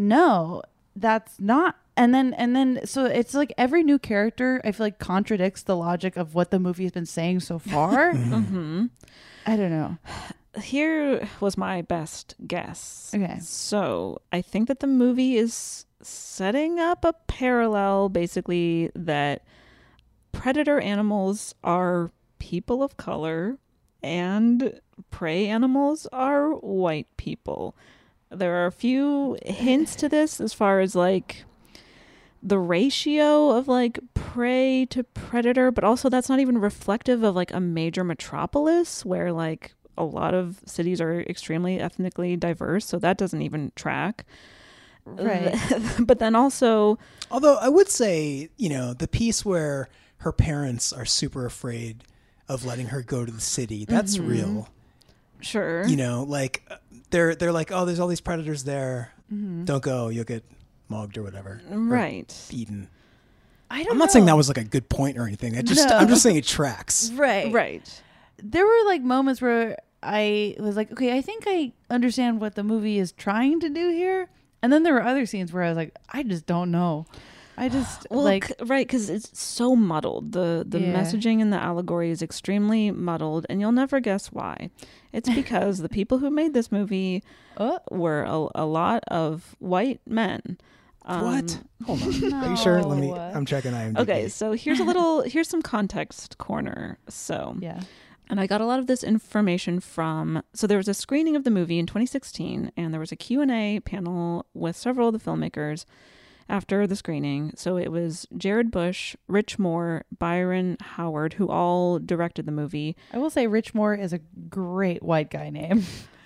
no, that's not. And then, and then, so it's like every new character, I feel like contradicts the logic of what the movie has been saying so far. mm-hmm. I don't know. Here was my best guess. Okay. So I think that the movie is setting up a parallel, basically, that predator animals are people of color and prey animals are white people. There are a few hints to this as far as like the ratio of like prey to predator, but also that's not even reflective of like a major metropolis where like a lot of cities are extremely ethnically diverse, so that doesn't even track. Right. But then also, although I would say, you know, the piece where her parents are super afraid of letting her go to the city, that's mm-hmm. real. Sure. You know, like they're they're like, oh, there's all these predators there. Mm-hmm. Don't go, you'll get mugged or whatever. Right. Or eaten. I don't I'm not know. saying that was like a good point or anything. I just No. I'm just saying it tracks. Right. Right. There were like moments where I was like, okay, I think I understand what the movie is trying to do here. And then there were other scenes where I was like, I just don't know. I just well, like c- right, because it's so muddled. The the Yeah. messaging in the allegory is extremely muddled, and you'll never guess why. It's because the people who made this movie Oh. were a, a lot of white men. Um, What? Hold on. Are you sure? Let me. No. I'm checking I M D B. Okay, so here's a little. Here's some context corner. So yeah. And I got a lot of this information from, so there was a screening of the movie in twenty sixteen, and there was a Q and A panel with several of the filmmakers after the screening. So it was Jared Bush, Rich Moore, Byron Howard, who all directed the movie. I will say Rich Moore is a great white guy name.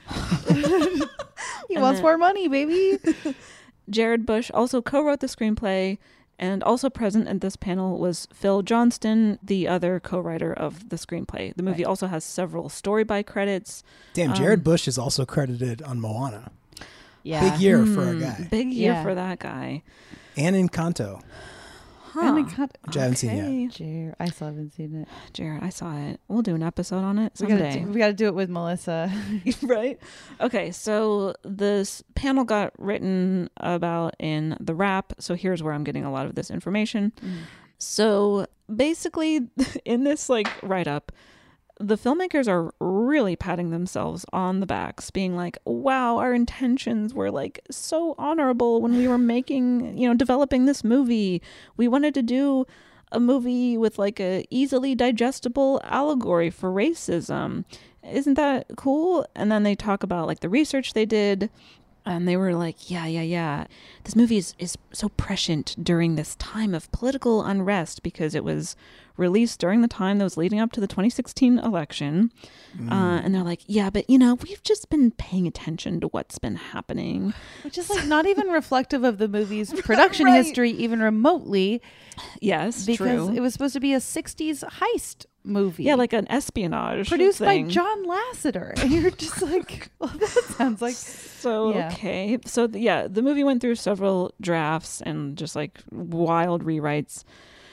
He And wants then- more money, baby. Jared Bush also co-wrote the screenplay, and also present at this panel was Phil Johnston, the other co-writer of the screenplay. The movie Right. also has several story by credits. Damn, Jared Um, Bush is also credited on Moana. Yeah. Big year for a Mm, guy. Big year Yeah. for that guy. And Encanto. Huh. And it got, Which I haven't seen yet. Okay. Jared, I still haven't seen it. Jared, I saw it. We'll do an episode on it We gotta, someday. do, we gotta do it with Melissa. Right? Okay, so this panel got written about in The Wrap. So here's where I'm getting a lot of this information. Mm. So basically, in this like write-up, the filmmakers are really patting themselves on the backs, being like, wow, our intentions were like so honorable when we were making, you know, developing this movie. We wanted to do a movie with like a easily digestible allegory for racism. Isn't that cool? And then they talk about like the research they did. And they were like, yeah, yeah, yeah. This movie is, is so prescient during this time of political unrest because it was released during the time that was leading up to the twenty sixteen election. Mm. Uh, and they're like, yeah, but, you know, we've just been paying attention to what's been happening. Which is like not even reflective of the movie's production right. history, even remotely. Yes, because true. It was supposed to be a sixties heist movie. Yeah, like an espionage produced thing. by John Lasseter. And you're just like, well, that sounds like... So, yeah. okay. So, th- yeah, the movie went through several drafts and just like wild rewrites.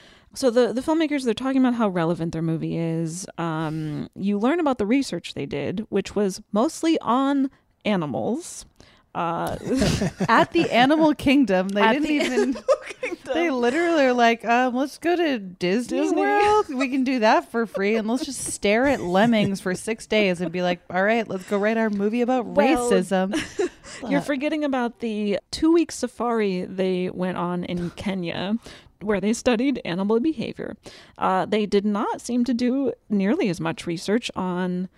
So the, the filmmakers, they're talking about how relevant their movie is. Um, you learn about the research they did, which was mostly on animals. Uh, at the Animal Kingdom. They at didn't the even... They literally are like, um, let's go to Disney, Disney World. We can do that for free. And let's just stare at lemmings for six days and be like, all right, let's go write our movie about well, racism. You're forgetting about the two-week safari they went on in Kenya, where they studied animal behavior. Uh, they did not seem to do nearly as much research on,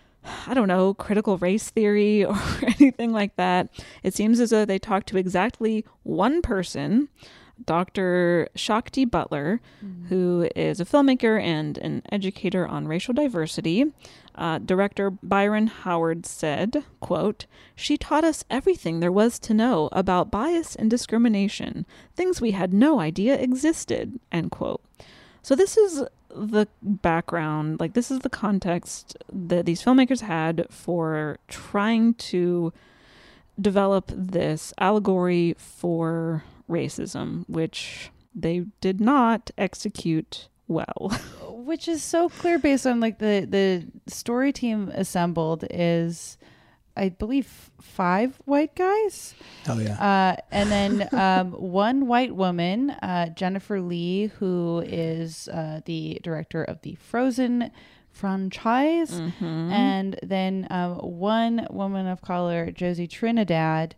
I don't know, critical race theory or anything like that. It seems as though they talked to exactly one person, Doctor Shakti Butler, mm. who is a filmmaker and an educator on racial diversity. Uh, director Byron Howard said, quote, "She taught us everything there was to know about bias and discrimination, things we had no idea existed," end quote. So this is the background, like this is the context that these filmmakers had for trying to develop this allegory for racism, which they did not execute well. Which is so clear based on like the, the story team assembled is, I believe, five white guys. Oh, yeah. Uh, and then um, one white woman, uh, Jennifer Lee, who is uh, the director of the Frozen franchise. Mm-hmm. And then um, one woman of color, Josie Trinidad,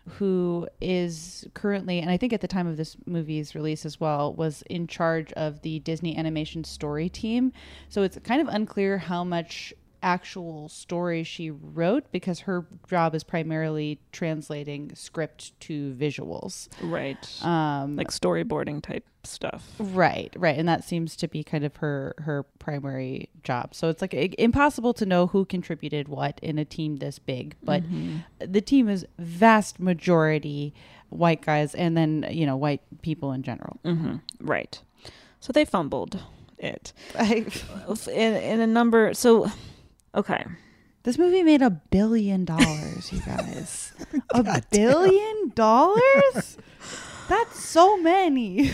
who is currently, and I think at the time of this movie's release as well, was in charge of the Disney animation story team. So it's kind of unclear how much actual story she wrote because her job is primarily translating script to visuals. Right. Um, like storyboarding type stuff. Right, right. And that seems to be kind of her, her primary job. So it's like it, impossible to know who contributed what in a team this big. But mm-hmm. the team is vast majority white guys and then, you know, white people in general. Mm-hmm. Right. So they fumbled it. I, in, in a number... So... Okay. This movie made a billion dollars, you guys. A God billion damn. dollars? That's so many.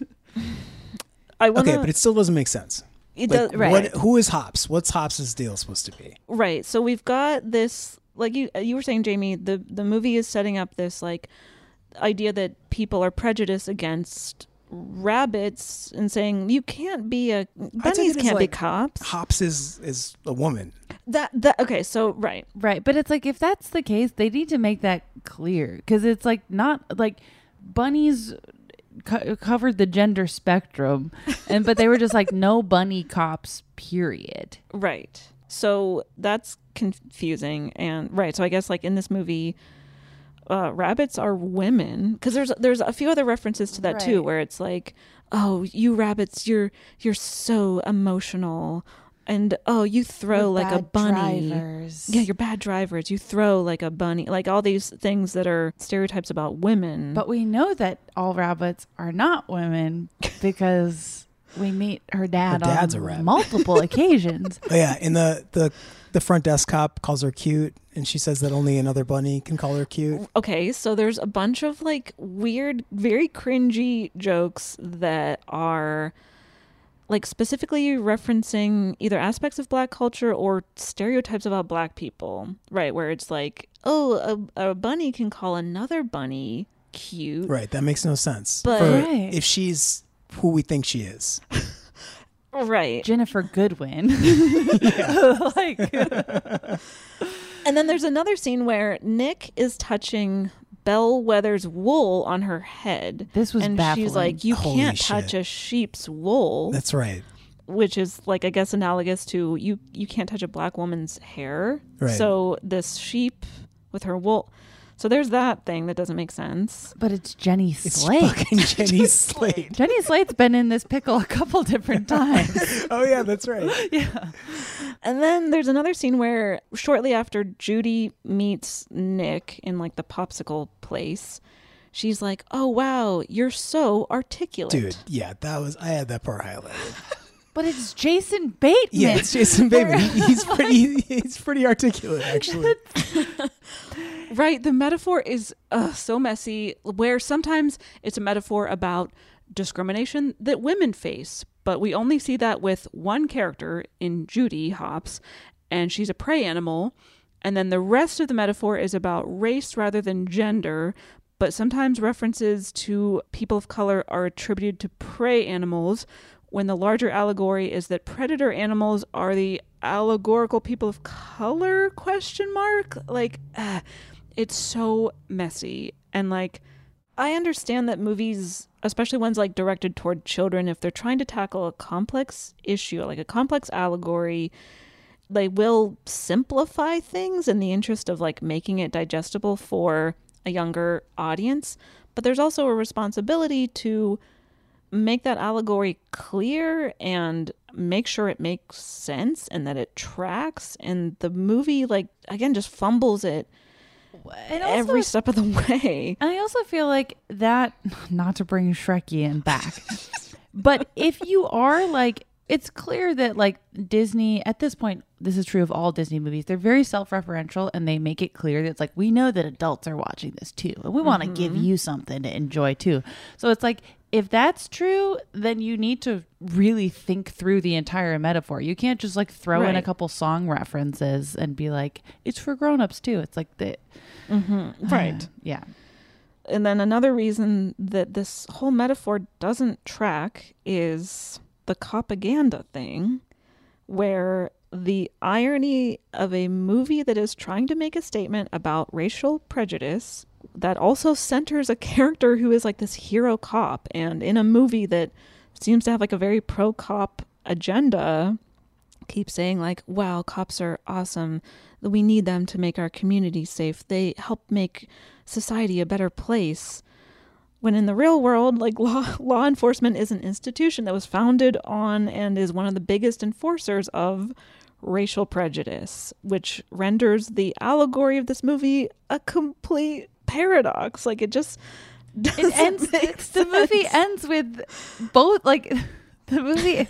I wanna, okay, but it still doesn't make sense. It like, does, right. What, who is Hops? What's Hops' deal supposed to be? Right. So we've got this, like you you were saying, Jamie, the, the movie is setting up this like idea that people are prejudiced against rabbits and saying you can't be a bunnies can't like, be cops. Hops is is a woman. That that okay, so right, right, but it's like if that's the case, they need to make that clear because it's like not like bunnies co- covered the gender spectrum, and but they were just like no bunny cops, period. Right. So that's confusing, and right. So I guess like in this movie, uh, rabbits are women because there's there's a few other references to that right. too, where it's like, oh, you rabbits, you're you're so emotional. And, oh, you throw We're like a bunny. Drivers. Yeah, you're bad drivers. You throw like a bunny. Like all these things that are stereotypes about women. But we know that all rabbits are not women because we meet her dad her dad's on a rabbit. multiple occasions. Oh, yeah, and the, the, the front desk cop calls her cute, and she says that only another bunny can call her cute. Okay, so there's a bunch of like weird, very cringy jokes that are... like specifically referencing either aspects of black culture or stereotypes about black people, right? Where it's like, oh, a, a bunny can call another bunny cute. Right. That makes no sense. But For right. if she's who we think she is. Right. Jennifer Goodwin. like. And then there's another scene where Nick is touching Bellwether's wool on her head. This was and baffling. She's like, you Holy can't shit. touch a sheep's wool. That's right. Which is like, I guess, analogous to you you can't touch a black woman's hair. Right. So this sheep with her wool. So there's that thing that doesn't make sense. But it's Jenny Slate. It's fucking Jenny Slate. Jenny Slate's been in this pickle a couple different times. Oh, yeah, that's right. Yeah. And then there's another scene where shortly after Judy meets Nick in like the popsicle place, she's like, oh, wow, you're so articulate. Dude, yeah, that was, I had that part highlighted. But it's Jason Bateman. Yeah, it's Jason Bateman. He, he's pretty he's pretty articulate, actually. Right. The metaphor is uh, so messy, where sometimes it's a metaphor about discrimination that women face. But we only see that with one character in Judy Hopps, and she's a prey animal. And then the rest of the metaphor is about race rather than gender. But sometimes references to people of color are attributed to prey animals, when the larger allegory is that predator animals are the allegorical people of color, question mark? Like, uh, it's so messy. And like, I understand that movies, especially ones like directed toward children, if they're trying to tackle a complex issue, like a complex allegory, they will simplify things in the interest of like making it digestible for a younger audience. But there's also a responsibility to make that allegory clear and make sure it makes sense and that it tracks. And the movie, like, again, just fumbles it and also, every step of the way. And I also feel like that, not to bring Shrekian back, but if you are like, it's clear that like Disney at this point, this is true of all Disney movies, they're very self-referential and they make it clear that it's like, we know that adults are watching this too. And we mm-hmm. want to give you something to enjoy too. So it's like, if that's true, then you need to really think through the entire metaphor. You can't just like throw right. in a couple song references and be like, it's for grown-ups too. It's like the... Mm-hmm. Right. Uh, yeah. And then another reason that this whole metaphor doesn't track is the propaganda thing, where the irony of a movie that is trying to make a statement about racial prejudice that also centers a character who is like this hero cop, and in a movie that seems to have like a very pro-cop agenda, keeps saying like, wow, cops are awesome. We need them to make our community safe. They help make society a better place. When in the real world, like law, law enforcement is an institution that was founded on and is one of the biggest enforcers of racial prejudice, which renders the allegory of this movie a complete paradox. Like, it just it ends the sense. Movie ends with both, like, the movie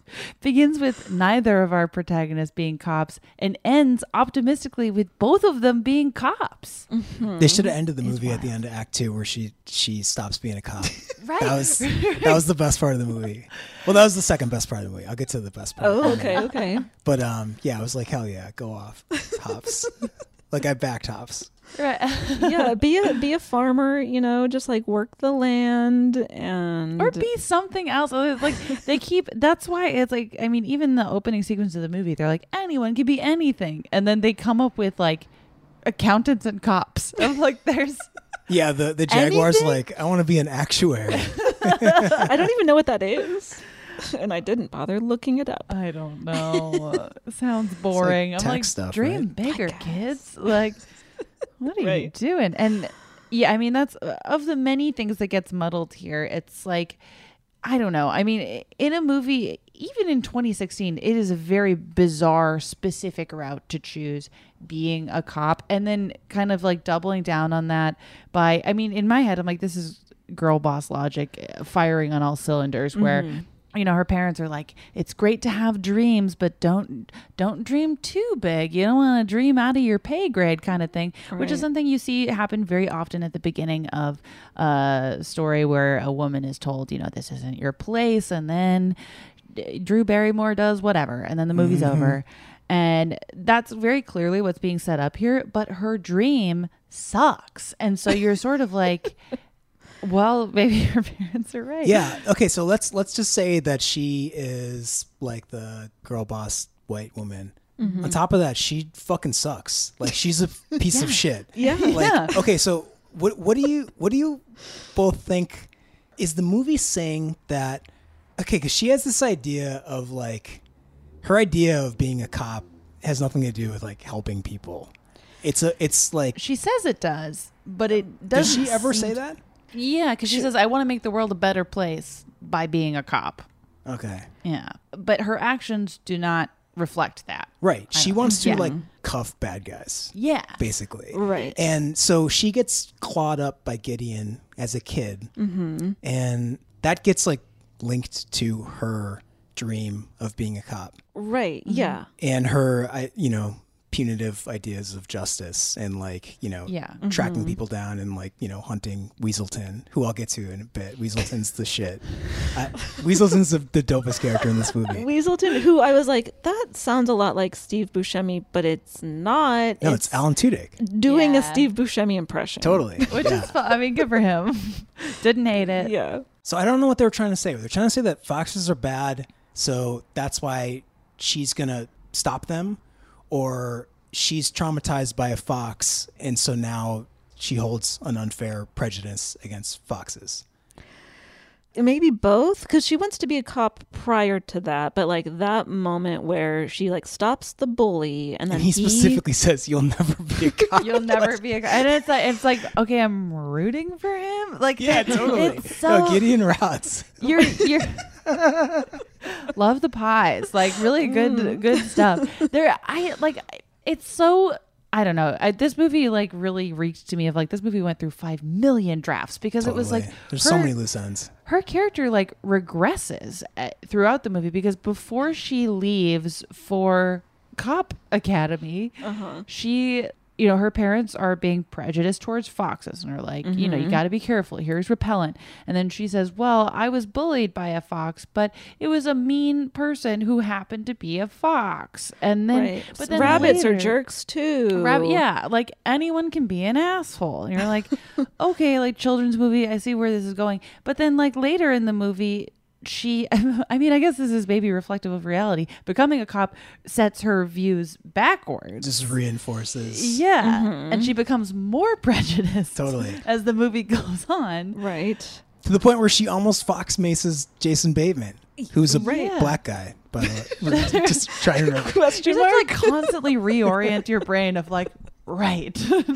begins with neither of our protagonists being cops and ends optimistically with both of them being cops. Mm-hmm. They should have ended the movie at the end of Act Two where she she stops being a cop. Right. That was that was the best part of the movie. Well, that was the second best part of the movie. I'll get to the best part. Oh, okay, okay. But um, yeah, I was like, hell yeah, go off, Hops. Like, I backed Hops. Right. Yeah, be a be a farmer, you know, just like work the land and or be something else. Like, they keep, that's why it's like, I mean, even the opening sequence of the movie, they're like, anyone can be anything, and then they come up with like accountants and cops. I'm like, there's yeah, the the Jaguar's anything? Like, I want to be an actuary. I don't even know what that is. And I didn't bother looking it up. I don't know. Sounds boring. Like I'm like, stuff, dream right? bigger, kids. Like, what are right. you doing? And yeah, I mean, that's uh, of the many things that gets muddled here. It's like, I don't know. I mean, in a movie, even in twenty sixteen, it is a very bizarre, specific route to choose, being a cop, and then kind of like doubling down on that by, I mean, in my head, I'm like, this is girl boss logic firing on all cylinders, where mm-hmm. you know, her parents are like, it's great to have dreams, but don't don't dream too big. You don't want to dream out of your pay grade kind of thing, right. Which is something you see happen very often at the beginning of a story where a woman is told, you know, this isn't your place. And then Drew Barrymore does whatever. And then the movie's mm-hmm. over. And that's very clearly what's being set up here. But her dream sucks. And so you're sort of like... Well, maybe her parents are right. Yeah. Okay. So let's let's just say that she is like the girl boss white woman. Mm-hmm. On top of that, she fucking sucks. Like, she's a piece yeah. of shit. Yeah. Like, yeah. Okay. So what what do you what do you both think? Is the movie saying that? Okay, because she has this idea of like her idea of being a cop has nothing to do with like helping people. it's a it's like she says it does, but it doesn't. Does she ever seem say that? Yeah, because she, she says, "I want to make the world a better place by being a cop." Okay. Yeah, but her actions do not reflect that. Right. She wants to yeah. like cuff bad guys. Yeah. Basically. Right. And so she gets clawed up by Gideon as a kid. Mm-hmm. And that gets like linked to her dream of being a cop. Right. Mm-hmm. Yeah. And her, I, you know, punitive ideas of justice and like, you know, yeah. tracking mm-hmm. people down and like, you know, hunting Weaselton, who I'll get to in a bit. Weaselton's the shit. I, Weaselton's the, the dopest character in this movie. Weaselton, who I was like, that sounds a lot like Steve Buscemi, but it's not. No, it's, it's Alan Tudyk. Doing yeah. a Steve Buscemi impression. Totally. Which yeah. is fun. I mean, good for him. Didn't hate it. Yeah. So I don't know what they were trying to say. They're trying to say that foxes are bad, so that's why she's going to stop them, or she's traumatized by a fox, and so now she holds an unfair prejudice against foxes. Maybe both, because she wants to be a cop prior to that, but like that moment where she like stops the bully, and then and he, he specifically says, "You'll never be a cop. You'll never be a cop." And it's like, it's like, okay, I'm rooting for him. Like, yeah, totally. It's so, no, Gideon Rods. You're you're love the pies, like really good Mm. good stuff. There, I like. It's so, I don't know. I, this movie like really reached to me of like, this movie went through five million drafts because Totally. it was like, there's her, so many loose ends. Her character like regresses at, throughout the movie, because before she leaves for Cop Academy, uh-huh. she, you know, her parents are being prejudiced towards foxes and are like, mm-hmm. you know, you got to be careful. Here's repellent. And then she says, well, I was bullied by a fox, but it was a mean person who happened to be a fox. And then, right. but then rabbits later, are jerks too. Rab- yeah. Like anyone can be an asshole. And you're like, okay, like children's movie, I see where this is going. But then like later in the movie, she, I mean, I guess this is maybe reflective of reality. Becoming a cop sets her views backwards. Just reinforces. Yeah. Mm-hmm. And she becomes more prejudiced. Totally. As the movie goes on. Right. To the point where she almost fox maces Jason Bateman, who's a right. black guy, by the way. Just trying to remember. Question you mark? have to like constantly reorient your brain of like, right.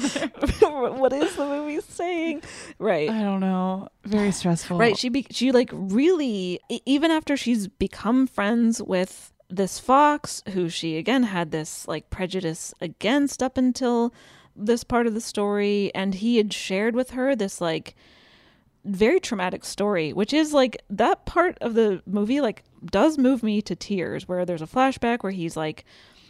What is the movie saying? Right. I don't know. Very stressful. Right. She be- she like really, e- even after she's become friends with this fox, who she again had this like prejudice against up until this part of the story, and he had shared with her this like very traumatic story, which is like that part of the movie like does move me to tears, where there's a flashback where he's like,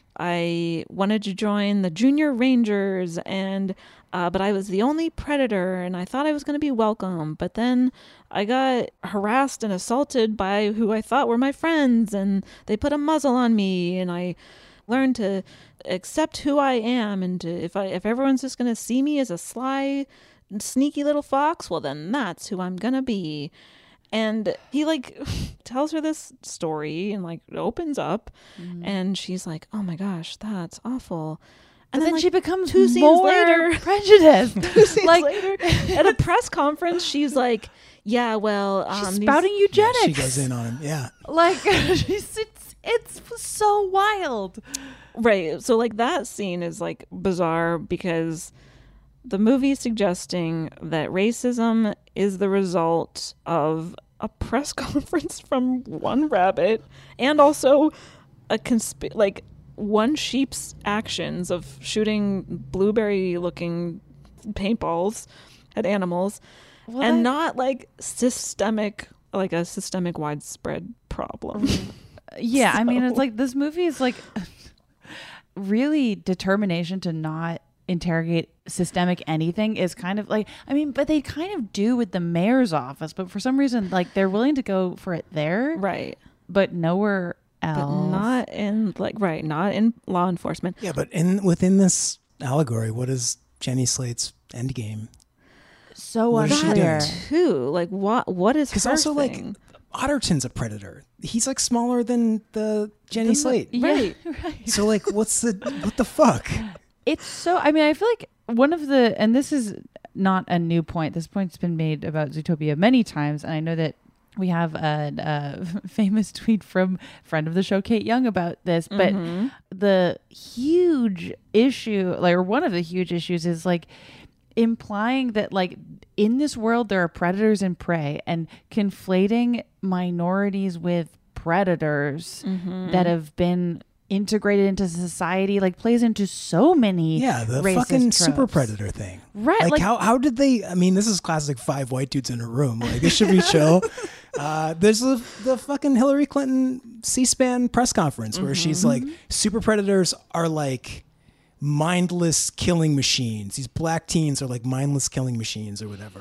I wanted to join the Junior Rangers, and uh, but I was the only predator, and I thought I was going to be welcome. But then I got harassed and assaulted by who I thought were my friends, and they put a muzzle on me, and I learned to accept who I am, and to, if I if everyone's just going to see me as a sly, sneaky little fox, well then that's who I'm going to be. And he like tells her this story and like opens up, mm. and she's like, "Oh my gosh, that's awful." And then, then like, she becomes two scenes more later, prejudiced. two scenes like later, at a press conference, she's like, "Yeah, well, um, she's these- spouting eugenics." Yeah, she goes in on him. Yeah, like she's, it's it's so wild, right? So like that scene is like bizarre because the movie is suggesting that racism is the result of a press conference from one rabbit, and also a consp- like one sheep's actions of shooting blueberry-looking paintballs at animals, what? and not like systemic, like a systemic widespread problem. Yeah, So- I mean, it's like this movie is like really determination to not interrogate systemic anything is kind of like, I mean, but they kind of do with the mayor's office, but for some reason, like they're willing to go for it there, right? But nowhere else. But not in like right, not in law enforcement. Yeah, but in within this allegory, what is Jenny Slate's end game? So what is she doing? unclear. Too like what? What is Because her also thing? like Otterton's a predator. He's like smaller than the Jenny Slate, Yeah, right? right. So like, what's the what the fuck? It's so, I mean, I feel like one of the, and this is not a new point, this point's been made about Zootopia many times, and I know that We have a, a famous tweet from friend of the show, Kate Young, about this. But Mm-hmm. the huge issue, like, or one of the huge issues is like implying that like in this world, there are predators and prey, and conflating minorities with predators Mm-hmm. that have been integrated into society, like plays into so many Yeah, the racist fucking tropes. super predator thing. Right, Like, like- how how did they? I mean, this is classic five white dudes in a room. Like, this should be chill. Uh, there's the the fucking Hillary Clinton C-SPAN press conference where she's like, super predators are like mindless killing machines. These black teens are like mindless killing machines or whatever.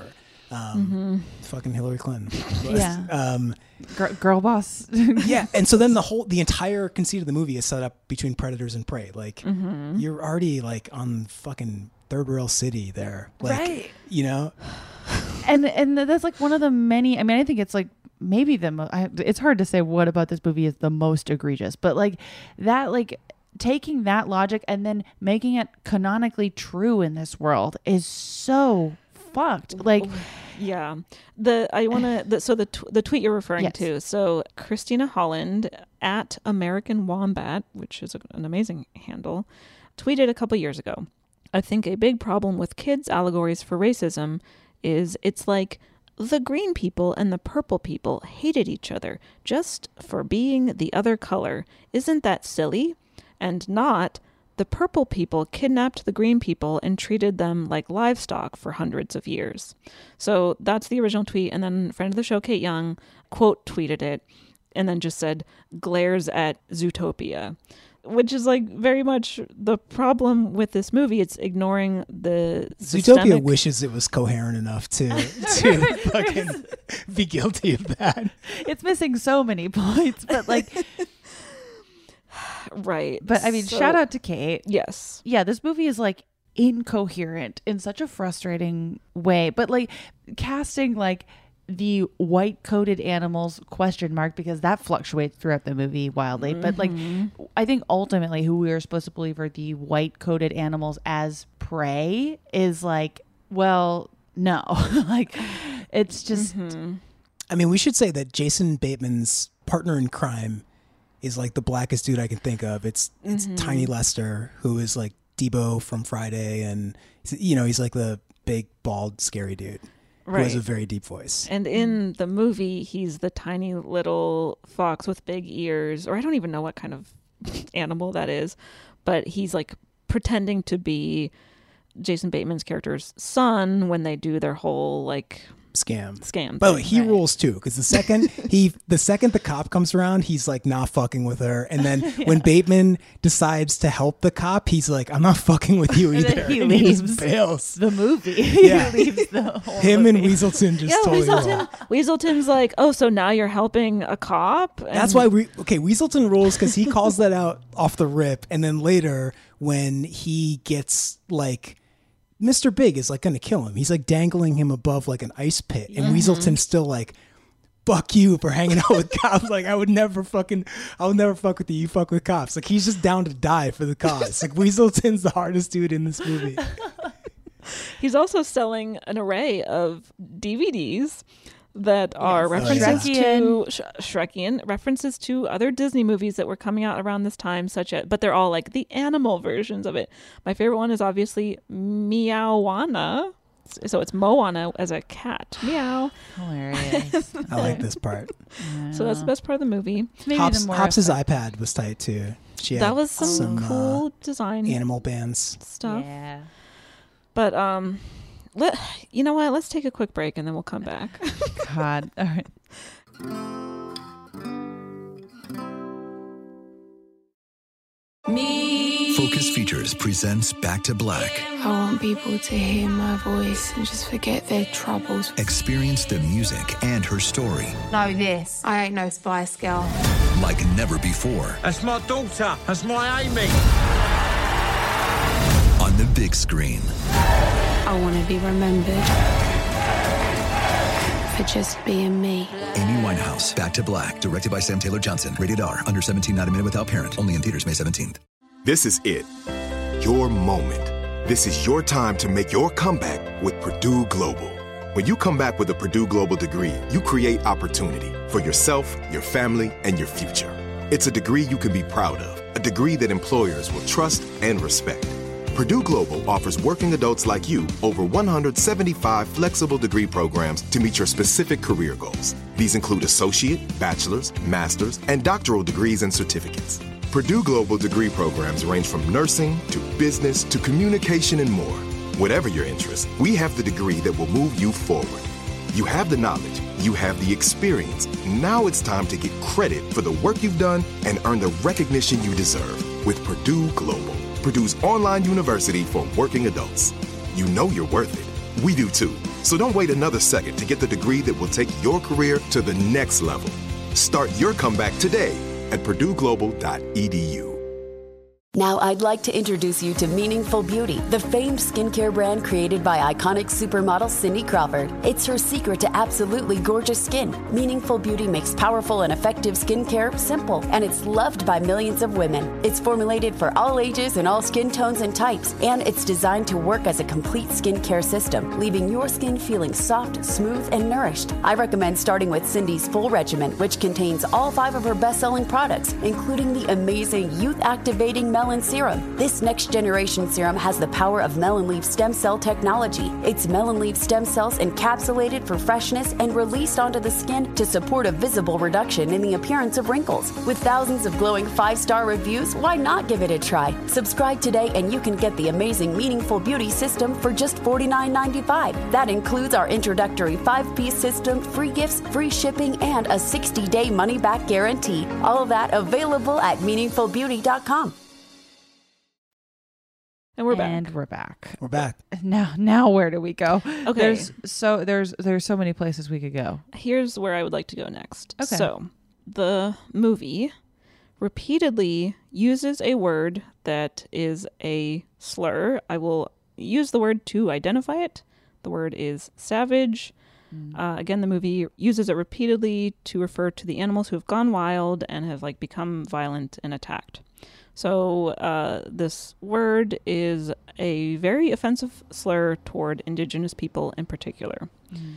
Um, Fucking Hillary Clinton. Yeah. Um, Girl, girl boss. yeah, and so then the whole the entire conceit of the movie is set up between predators and prey. Like Mm-hmm. you're already like on fucking third world city there, like, Right. You know, and and that's like one of the many. I mean, I think it's like maybe the mo- I, it's hard to say what about this movie is the most egregious, but like that, like taking that logic and then making it canonically true in this world is so fucked. Like, Yeah, the I want to. The, so the tw- the tweet you're referring Yes. to. So Christina Holland at American Wombat, which is a, an amazing handle, tweeted a couple years ago. I think a big problem with kids' allegories for racism is it's like the green people and the purple people hated each other just for being the other color. Isn't that silly? And not. The purple people kidnapped the green people and treated them like livestock for hundreds of years. So that's the original tweet. And then friend of the show, Kate Young, quote tweeted it and then just said, glares at Zootopia, which is like very much the problem with this movie. It's ignoring the systemic... Zootopia wishes it was coherent enough to to fucking be guilty of that. it's missing so many points, but like, Right. but I mean, So- shout out to Kate. Yes. Yeah, this movie is like incoherent in such a frustrating way, but like casting like the white coated animals question mark, because that fluctuates throughout the movie wildly. But like, I think ultimately who we are supposed to believe are the white coated animals as prey is like, well, no, like it's just, I mean, we should say that Jason Bateman's partner in crime is like the blackest dude I can think of. It's it's Tiny Lester, who is like Debo from Friday, and you know, he's like the big bald scary dude who has Right. a very deep voice. And in the movie, he's the tiny little fox with big ears, or I don't even know what kind of animal that is, but he's like pretending to be Jason Bateman's character's son when they do their whole like Scam. scam. By the way, thing. he Right. rules too, because the second he, the second the cop comes around, he's like not fucking with her, and then when Bateman decides to help the cop, he's like, "I'm not fucking with you And then either." he And he just leaves. bails. the movie. Yeah. He leaves the whole Him movie. and Weaselton just Yeah, totally roll. Weaselton. Weaselton's like, oh, so now you're helping a cop? And That's why we okay. Weaselton rules because he calls that out off the rip, and then later when he gets like, Mister Big is like going to kill him. He's like dangling him above like an ice pit, and Weaselton's still like, "Fuck you for hanging out with cops." Like, I would never fucking, I would never fuck with you. You fuck with cops. Like, he's just down to die for the cause. Like, Weaselton's the hardest dude in this movie. he's also selling an array of D V Ds that are Yes. references Oh, to Shrekian. Sh- Shrekian, references to other Disney movies that were coming out around this time, such as, but they're all like the animal versions of it. My favorite one is obviously Meowana. So it's Moana as a cat. Meow. Hilarious. I like this part. So that's the best part of the movie. Maybe Hops, the more Hops's effect- iPad was tight too. She had That was some, uh, cool design animal bands. stuff. Yeah. But um, let you know what? Let's take a quick break and then we'll come back. God. All right. Focus Features presents Back to Black. I want people to hear my voice and just forget their troubles. Experience the music and her story Know this. I ain't no Spice Girl. like never before That's my daughter. That's my Amy. on the big screen. I want to be remembered for just being me. Amy Winehouse, Back to Black, directed by Sam Taylor Johnson. Rated R, under seventeen, not a minute without parent. Only in theaters May seventeenth. This is it. Your moment. This is your time to make your comeback with Purdue Global. When you come back with a Purdue Global degree, you create opportunity for yourself, your family, and your future. It's a degree you can be proud of, a degree that employers will trust and respect. Purdue Global offers working adults like you over one hundred seventy-five flexible degree programs to meet your specific career goals. These include associate, bachelor's, master's, and doctoral degrees and certificates. Purdue Global degree programs range from nursing to business to communication and more. Whatever your interest, we have the degree that will move you forward. You have the knowledge, you have the experience. Now it's time to get credit for the work you've done and earn the recognition you deserve with Purdue Global, Purdue's online university for working adults. You know you're worth it. We do too. So don't wait another second to get the degree that will take your career to the next level. Start your comeback today at purdue global dot e d u. Now I'd like to introduce you to Meaningful Beauty, the famed skincare brand created by iconic supermodel Cindy Crawford. It's her secret to absolutely gorgeous skin. Meaningful Beauty makes powerful and effective skincare simple, and it's loved by millions of women. It's formulated for all ages and all skin tones and types, and it's designed to work as a complete skincare system, leaving your skin feeling soft, smooth, and nourished. I recommend starting with Cindy's full regimen, which contains all five of her best-selling products, including the amazing youth-activating Melon Serum. This next generation serum has the power of melon leaf stem cell technology. It's melon leaf stem cells encapsulated for freshness and released onto the skin to support a visible reduction in the appearance of wrinkles. With thousands of glowing five-star reviews, why not give it a try? Subscribe today and you can get the amazing Meaningful Beauty system for just forty-nine ninety-five. That includes our introductory five-piece system, free gifts, free shipping, and a sixty-day money-back guarantee. All of that available at meaningful beauty dot com. And we're back. And we're back. We're back. Now, now where do we go? Okay. There's so there's there's so many places we could go. Here's where I would like to go next. Okay. So, the movie repeatedly uses a word that is a slur. I will use the word to identify it. The word is savage. Mm. Uh, again, the movie uses it repeatedly to refer to the animals who have gone wild and have like become violent and attacked. So uh, this word is a very offensive slur toward Indigenous people in particular. Mm.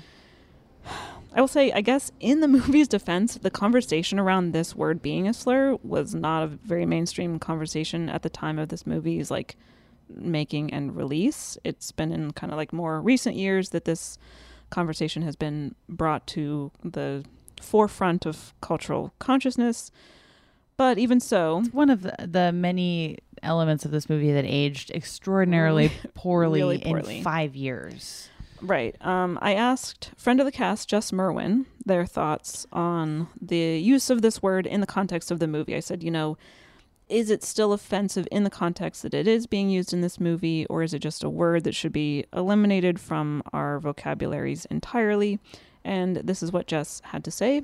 I will say, I guess, in the movie's defense, the conversation around this word being a slur was not a very mainstream conversation at the time of this movie's like making and release. It's been in kind of like more recent years that this conversation has been brought to the forefront of cultural consciousness. But even so, it's one of the, the many elements of this movie that aged extraordinarily poorly, really poorly in five years. Right. Um, I asked friend of the cast, Jess Merwin, their thoughts on the use of this word in the context of the movie. I said, you know, is it still offensive in the context that it is being used in this movie, or is it just a word that should be eliminated from our vocabularies entirely? And this is what Jess had to say.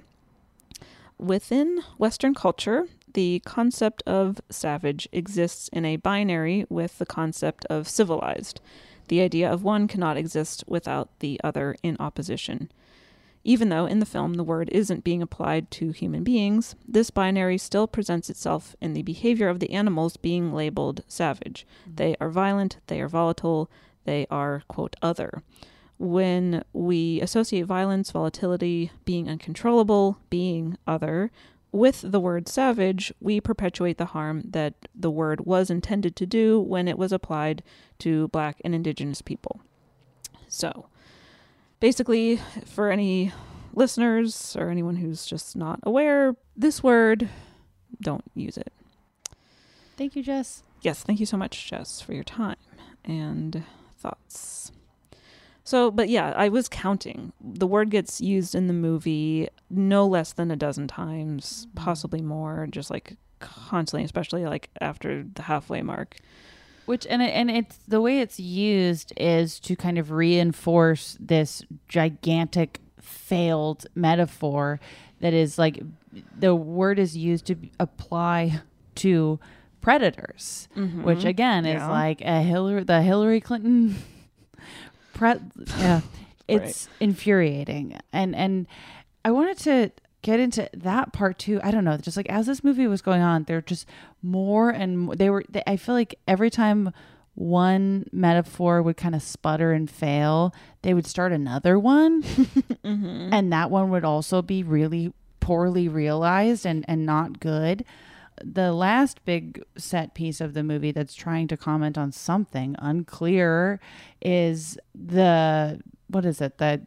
Within Western culture, the concept of savage exists in a binary with the concept of civilized. The idea of one cannot exist without the other in opposition. Even though in the film the word isn't being applied to human beings, this binary still presents itself in the behavior of the animals being labeled savage. Mm-hmm. They are violent, they are volatile, they are, quote, other. When we associate violence, volatility, being uncontrollable, being other, with the word savage, we perpetuate the harm that the word was intended to do when it was applied to Black and Indigenous people. So, basically, for any listeners or anyone who's just not aware, this word, don't use it. Thank you, Jess. Yes, thank you so much, Jess, for your time and thoughts. So, but yeah, I was counting. The word gets used in the movie no less than a dozen times, possibly more, just like constantly, especially like after the halfway mark. Which, and it, and it's the way it's used is to kind of reinforce this gigantic failed metaphor that is like the word is used to apply to predators, mm-hmm. which again yeah. is like a Hillary, the Hillary Clinton. Pre- yeah, it's right. infuriating, and and I wanted to get into that part too. I don't know, just like as this movie was going on, there just more and more, they were. They, I feel like every time one metaphor would kind of sputter and fail, they would start another one. mm-hmm. And that one would also be really poorly realized and, and not good. The last big set piece of the movie that's trying to comment on something unclear is the, what is it? The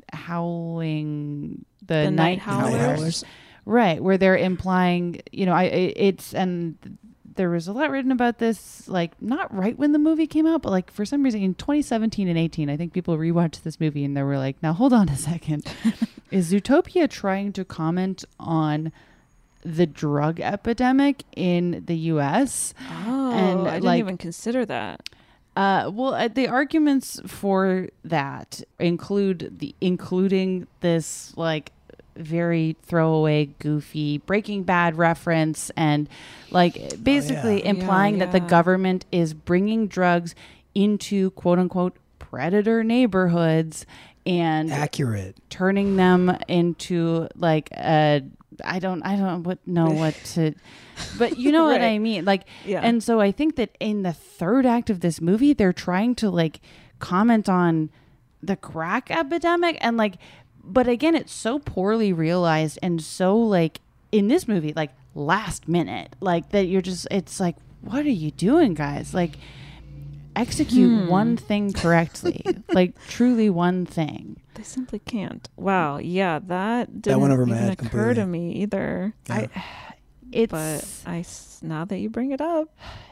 howling, the, the night, night howlers. howlers. howlers. Right. Where they're implying, you know, I, it's, and there was a lot written about this, like not right when the movie came out, but like for some reason in twenty seventeen and eighteen, I think people rewatched this movie and they were like, now hold on a second. Is Zootopia trying to comment on the drug epidemic in the U S? Oh, and I didn't like, even consider that. Uh, well, uh, the arguments for that include the including this like very throwaway, goofy Breaking Bad reference, and like basically oh, yeah. implying yeah, that the yeah. government is bringing drugs into quote unquote predator neighborhoods and accurate turning them into like a I don't I don't what know what to but you know right. what I mean, like yeah. And so I think that in the third act of this movie they're trying to like comment on the crack epidemic, and like but again it's so poorly realized and so like in this movie like last minute, like that you're just it's like what are you doing, guys? Like execute hmm. one thing correctly. Like truly one thing. They simply can't. Wow. Yeah, that didn't that went over even my head occur completely. to me either. Yeah. I, it's, but I, now that you bring it up,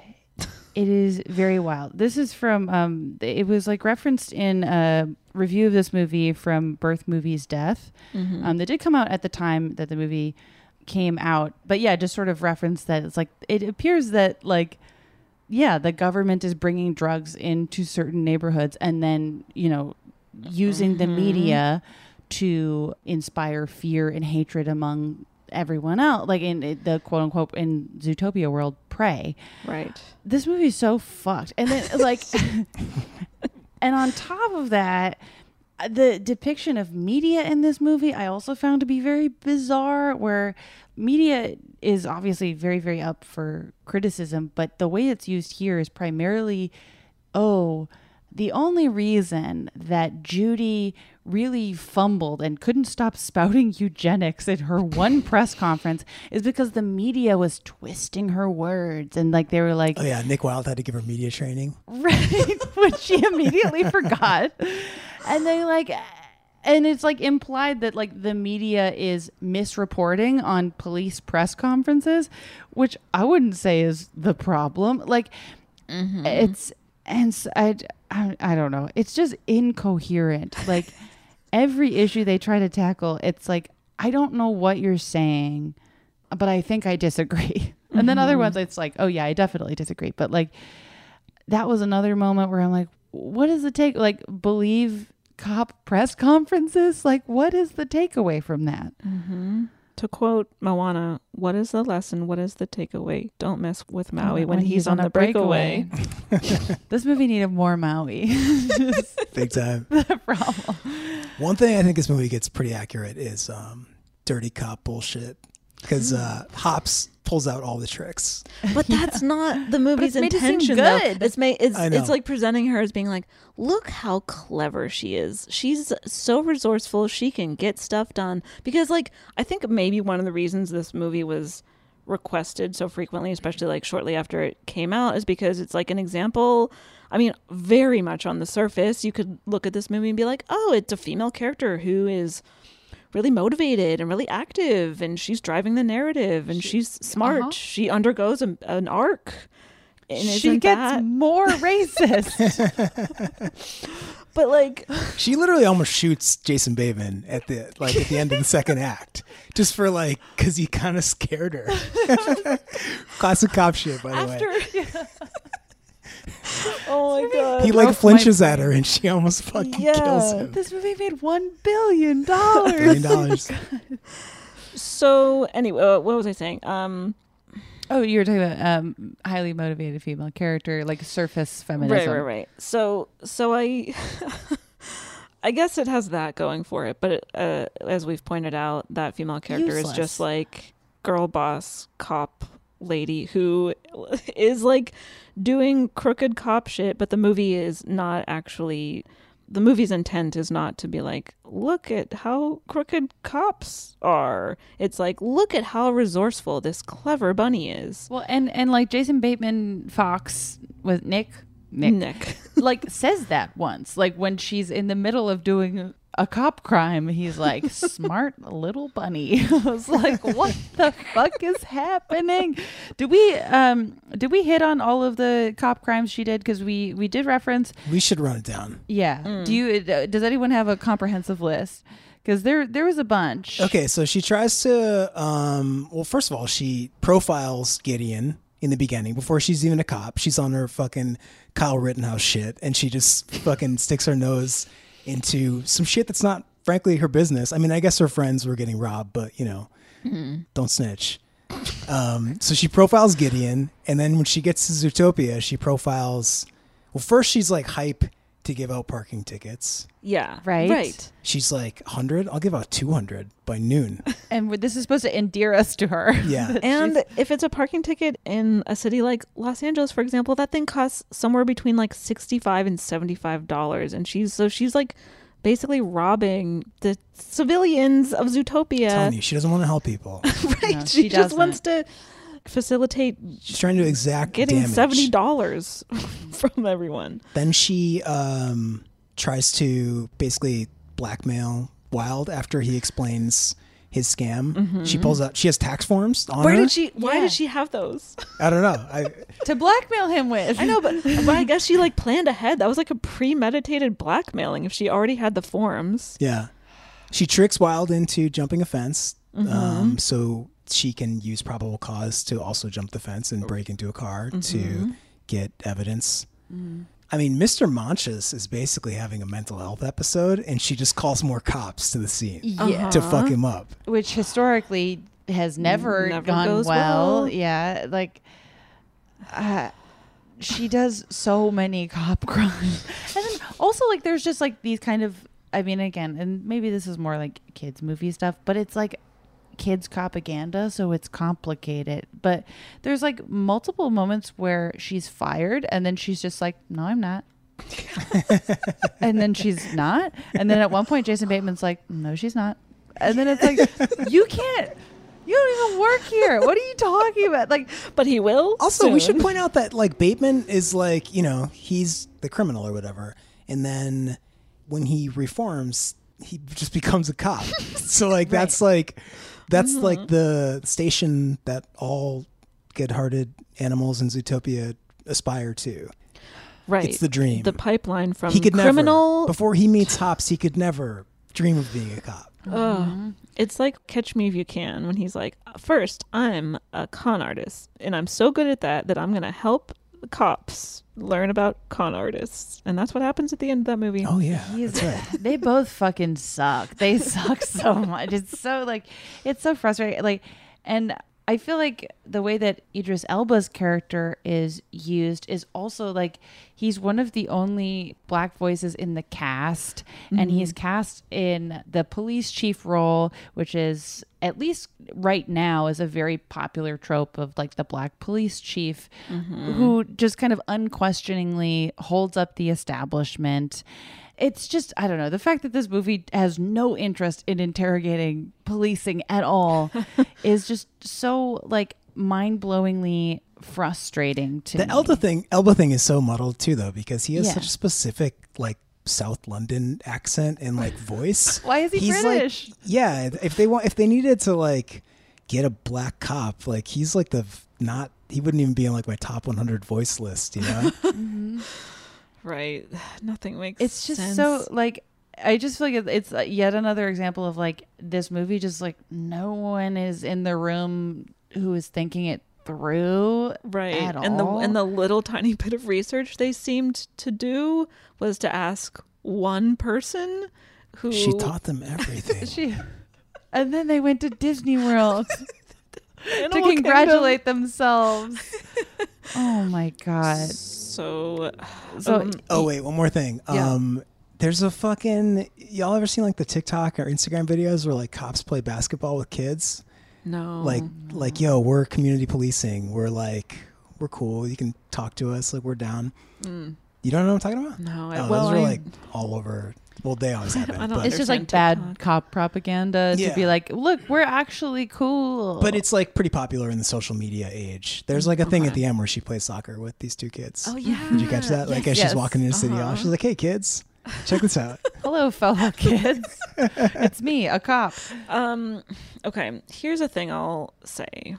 it is very wild. This is from, um, it was like referenced in a review of this movie from Birth Movies Death. Mm-hmm. Um, they did come out at the time that the movie came out. But yeah, just sort of referenced that it's like, it appears that like, yeah, the government is bringing drugs into certain neighborhoods and then, you know, using mm-hmm. the media to inspire fear and hatred among everyone else, like in the quote unquote in Zootopia world, prey. Right. This movie is so fucked. And then like, and on top of that, the depiction of media in this movie, I also found to be very bizarre, where media is obviously very, very up for criticism, but the way it's used here is primarily, oh, the only reason that Judy really fumbled and couldn't stop spouting eugenics in her one press conference is because the media was twisting her words. And like, they were like, oh yeah, Nick Wilde had to give her media training. Right. Which she immediately forgot. And they like, and it's like implied that like the media is misreporting on police press conferences, which I wouldn't say is the problem. Like mm-hmm. it's, and so I, I, I don't know. It's just incoherent. Like every issue they try to tackle, it's like, I don't know what you're saying, but I think I disagree. Mm-hmm. And then other ones, it's like, oh yeah, I definitely disagree. But like, that was another moment where I'm like, what is the take? Like, believe cop press conferences? Like, what is the takeaway from that? Mm-hmm. To quote Moana, what is the lesson? What is the takeaway? Don't mess with Maui oh, when, when he's, he's on, on the breakaway. breakaway. This movie needed more Maui. Big time. The problem. One thing I think this movie gets pretty accurate is um, dirty cop bullshit. Because uh, Hops pulls out all the tricks. But that's not the movie's it's intention, though. Good. It's made it's it's like presenting her as being like, look how clever she is. She's so resourceful. She can get stuff done. Because like, I think maybe one of the reasons this movie was requested so frequently, especially like shortly after it came out, is because it's like an example. I mean, very much on the surface, you could look at this movie and be like, oh, it's a female character who is really motivated and really active, and she's driving the narrative, and she, she's smart. Uh-huh. She undergoes a, an arc. And she gets that... more racist. But like, she literally almost shoots Jason Bateman at the like at the end of the second act, just for like because he kind of scared her. Classic cop shit, by the After, way. Yeah. Oh my god! He like That's flinches at her, and she almost fucking yeah. kills him. This movie made one billion dollars. Billion dollars. So anyway, uh, what was I saying? Um, oh, you were talking about um, highly motivated female character, like surface feminism. Right, right, right. So, so I, I guess it has that going for it, but it, uh, as we've pointed out, that female character Useless. is just like girl boss cop lady who is like doing crooked cop shit, but the movie is not actually, the movie's intent is not to be like, look at how crooked cops are. It's like, look at how resourceful this clever bunny is. Well, and, and like Jason Bateman Fox with Nick, Nick, Nick. like says that once, like when she's in the middle of doing a cop crime, he's like, smart little bunny. I was like, what the fuck is happening? Did we um did we hit on all of the cop crimes she did? Because we we did reference. We should run it down. Yeah. Mm. Do you? Uh, does anyone have a comprehensive list? Because there there was a bunch. Okay, so she tries to. Um, well, first of all, she profiles Gideon in the beginning before she's even a cop. She's on her fucking Kyle Rittenhouse shit, and she just fucking sticks her nose into some shit that's not, frankly, her business. I mean, I guess her friends were getting robbed, but, you know, mm-hmm. don't snitch. Um, so she profiles Gideon, and then when she gets to Zootopia, she profiles... Well, first she's like hype to give out parking tickets. Yeah. Right. Right. She's like, one hundred? I'll give out two hundred by noon. And this is supposed to endear us to her. Yeah. And if it's a parking ticket in a city like Los Angeles, for example, that thing costs somewhere between like sixty-five and seventy-five dollars. And she's, so she's like basically robbing the civilians of Zootopia. I'm telling you, she doesn't want to help people. Right. No, she she just doesn't. wants to facilitate She's trying to exact getting damage. seventy dollars from everyone. Then she um, tries to basically blackmail Wilde after he explains his scam. Mm-hmm. She pulls out, she has tax forms on Where her. did she, why Yeah. did she have those? I don't know. I, To blackmail him with. I know, but, but I guess she like planned ahead. That was like a premeditated blackmailing if she already had the forms. yeah. She tricks Wilde into jumping a fence Mm-hmm. um, so she can use probable cause to also jump the fence and break into a car Mm-hmm. to get evidence. Mm. I mean, Mister Manchas is basically having a mental health episode, and she just calls more cops to the scene Yeah. to fuck him up. Which historically has never, Never gone goes well. well. Yeah, like uh, she does so many cop crimes, and then also like there's just like these kind of. I mean, again, and maybe this is more like kids movie stuff, but it's like kids propaganda, so it's complicated. But there's like multiple moments where she's fired, and then she's just like, "No, I'm not." And then she's not. And then at one point, Jason Bateman's like, "No, she's not." And then it's like, you can't, you don't even work here. What are you talking about? Like, but he will. Also, soon. we should point out that like Bateman is like, you know, he's the criminal or whatever. And then when he reforms, he just becomes a cop. So like, right. that's like, that's mm-hmm. like the station that all good-hearted animals in Zootopia aspire to. Right. It's the dream. The pipeline from he could criminal. Never, before he meets Hops, he could never dream of being a cop. Mm-hmm. Oh, it's like Catch Me If You Can when he's like, first, I'm a con artist and I'm so good at that that I'm going to help the cops learn about con artists. And that's what happens at the end of that movie. Oh, yeah. He's, that's right. They both fucking suck. They suck so much. It's so like, it's so frustrating. Like, and I feel like the way that Idris Elba's character is used is also like he's one of the only black voices in the cast, mm-hmm. and he's cast in the police chief role, which is at least right now is a very popular trope of like the black police chief mm-hmm. who just kind of unquestioningly holds up the establishment. It's just, I don't know, the fact that this movie has no interest in interrogating policing at all is just so like mind-blowingly frustrating to the me. Elba thing Elba thing is so muddled too though, because he has Yeah. such a specific like South London accent and like voice. Why is he he's British? Like, yeah, if they want if they needed to like get a black cop, like he's like the not he wouldn't even be on like my top one hundred voice list, you know? Mm-hmm. Right. Nothing makes It's just sense. so like I just feel like it's yet another example of like this movie just like no one is in the room who is thinking it through right at and all. the and the little tiny bit of research they seemed to do was to ask one person who She taught them everything. she, and then they went to Disney World to Animal congratulate themselves. Oh my god. So, So um, Oh wait, one more thing. Yeah. Um there's a fucking y'all ever seen like the TikTok or Instagram videos where like cops play basketball with kids? No. Like, no. like, yo, we're community policing. We're like, we're cool. You can talk to us. Like, we're down. Mm. You don't know what I'm talking about? No. Oh, well, those are I, like all over. Well, they always have been. It's just like bad TikTok. cop propaganda Yeah. to be like, look, we're actually cool. But it's like pretty popular in the social media age. There's like a thing Okay. at the end where she plays soccer with these two kids. Oh yeah. Did you catch that? Like Yes. as Yes. she's walking into City Hall, Uh-huh. she's like, "Hey kids, check this out." Hello, fellow kids. It's me, a cop. Um. Okay. Here's a thing I'll say.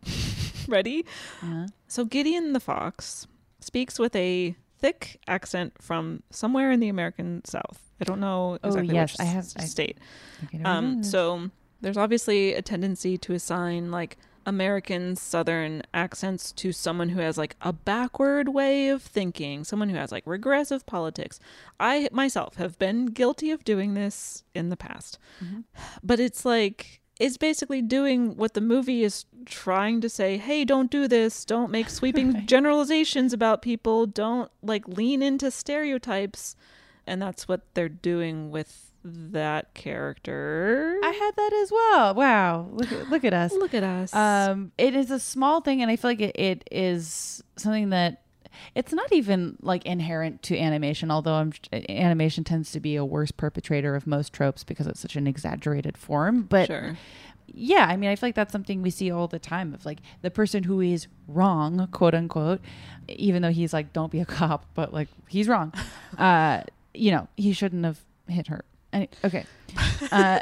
Ready? Uh-huh. So Gideon the Fox speaks with a thick accent from somewhere in the American South. I don't know exactly oh, yes, which I have, s- I, state. I know Um, it is. so there's obviously a tendency to assign like American Southern accents to someone who has like a backward way of thinking, someone who has like regressive politics. I myself have been guilty of doing this in the past, Mm-hmm. but it's like, it's basically doing what the movie is trying to say. Hey, don't do this. Don't make sweeping Right. generalizations about people. Don't like lean into stereotypes. And that's what they're doing with that character. I had that as well. Wow. Look at, look at us. Look at us. Um, it is a small thing, and I feel like it, it is something that it's not even like inherent to animation, although I'm, animation tends to be a worse perpetrator of most tropes because it's such an exaggerated form. But Sure. yeah, I mean, I feel like that's something we see all the time of like the person who is wrong, quote unquote, even though he's like, don't be a cop, but like he's wrong. Uh, you know, he shouldn't have hit her. Any, okay. Uh,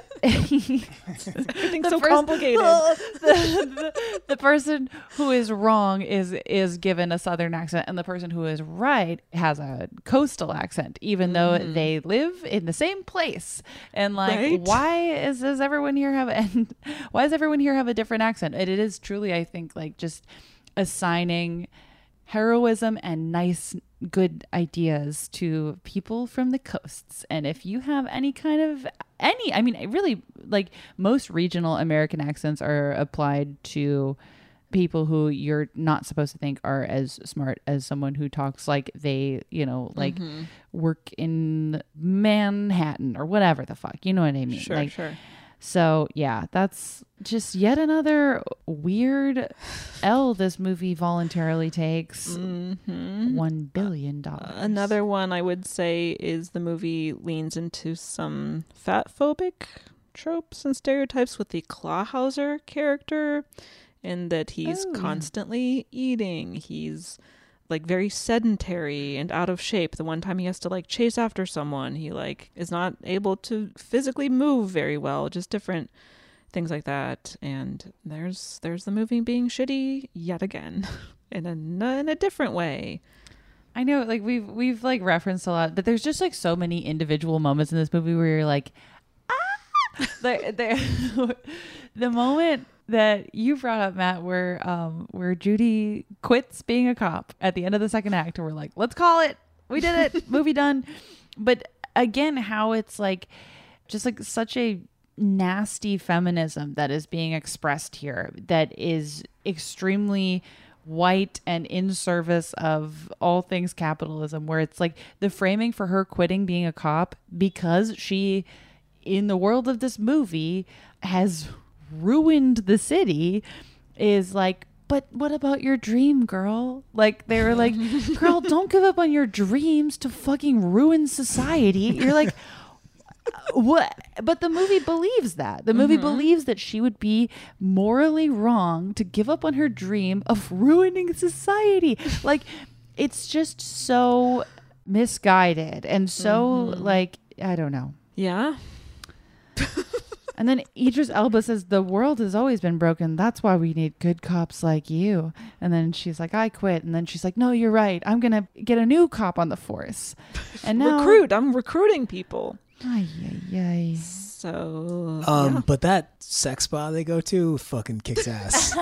Everything's so first- complicated. the, the, the person who is wrong is is given a southern accent, and the person who is right has a coastal accent, even though Mhm. they live in the same place. And like, Right? why is does everyone here have and why does everyone here have a different accent? And it is truly, I think, like just assigning heroism and nice good ideas to people from the coasts. And if you have any kind of any I mean really like most regional American accents are applied to people who you're not supposed to think are as smart as someone who talks like they, you know, like Mhm. work in Manhattan or whatever the fuck, you know what I mean? Sure, like, sure. So yeah, that's just yet another weird L this movie voluntarily takes. Mm-hmm. One billion dollars. Uh, another one I would say is the movie leans into some fat phobic tropes and stereotypes with the Clawhauser character, in that he's Oh, yeah. constantly eating. He's like very sedentary and out of shape. The one time he has to like chase after someone, he like is not able to physically move very well. Just different things like that. And there's there's the movie being shitty yet again in a in a different way. I know, like we've we've like referenced a lot, but there's just like so many individual moments in this movie where you're like, ah, the, the, the moment that you brought up, Matt, where um where Judy quits being a cop at the end of the second act, and we're like, let's call it, we did it, movie done. But again, how it's like just like such a nasty feminism that is being expressed here that is extremely white and in service of all things capitalism, where it's like the framing for her quitting being a cop because she, in the world of this movie, has ruined the city is like, but what about your dream, girl? Like they were like, girl, don't give up on your dreams to fucking ruin society. You're like, what? But the movie believes that. The movie Mhm. believes that she would be morally wrong to give up on her dream of ruining society. Like, it's just so misguided and so, Mhm. like, I don't know. Yeah. And then Idris Elba says, the world has always been broken. That's why we need good cops like you. And then she's like, I quit. And then she's like, no, you're right. I'm going to get a new cop on the force. And now Recruit. I'm recruiting people. Ay, ay, ay. So Um, yeah. but that sex spa they go to fucking kicks ass.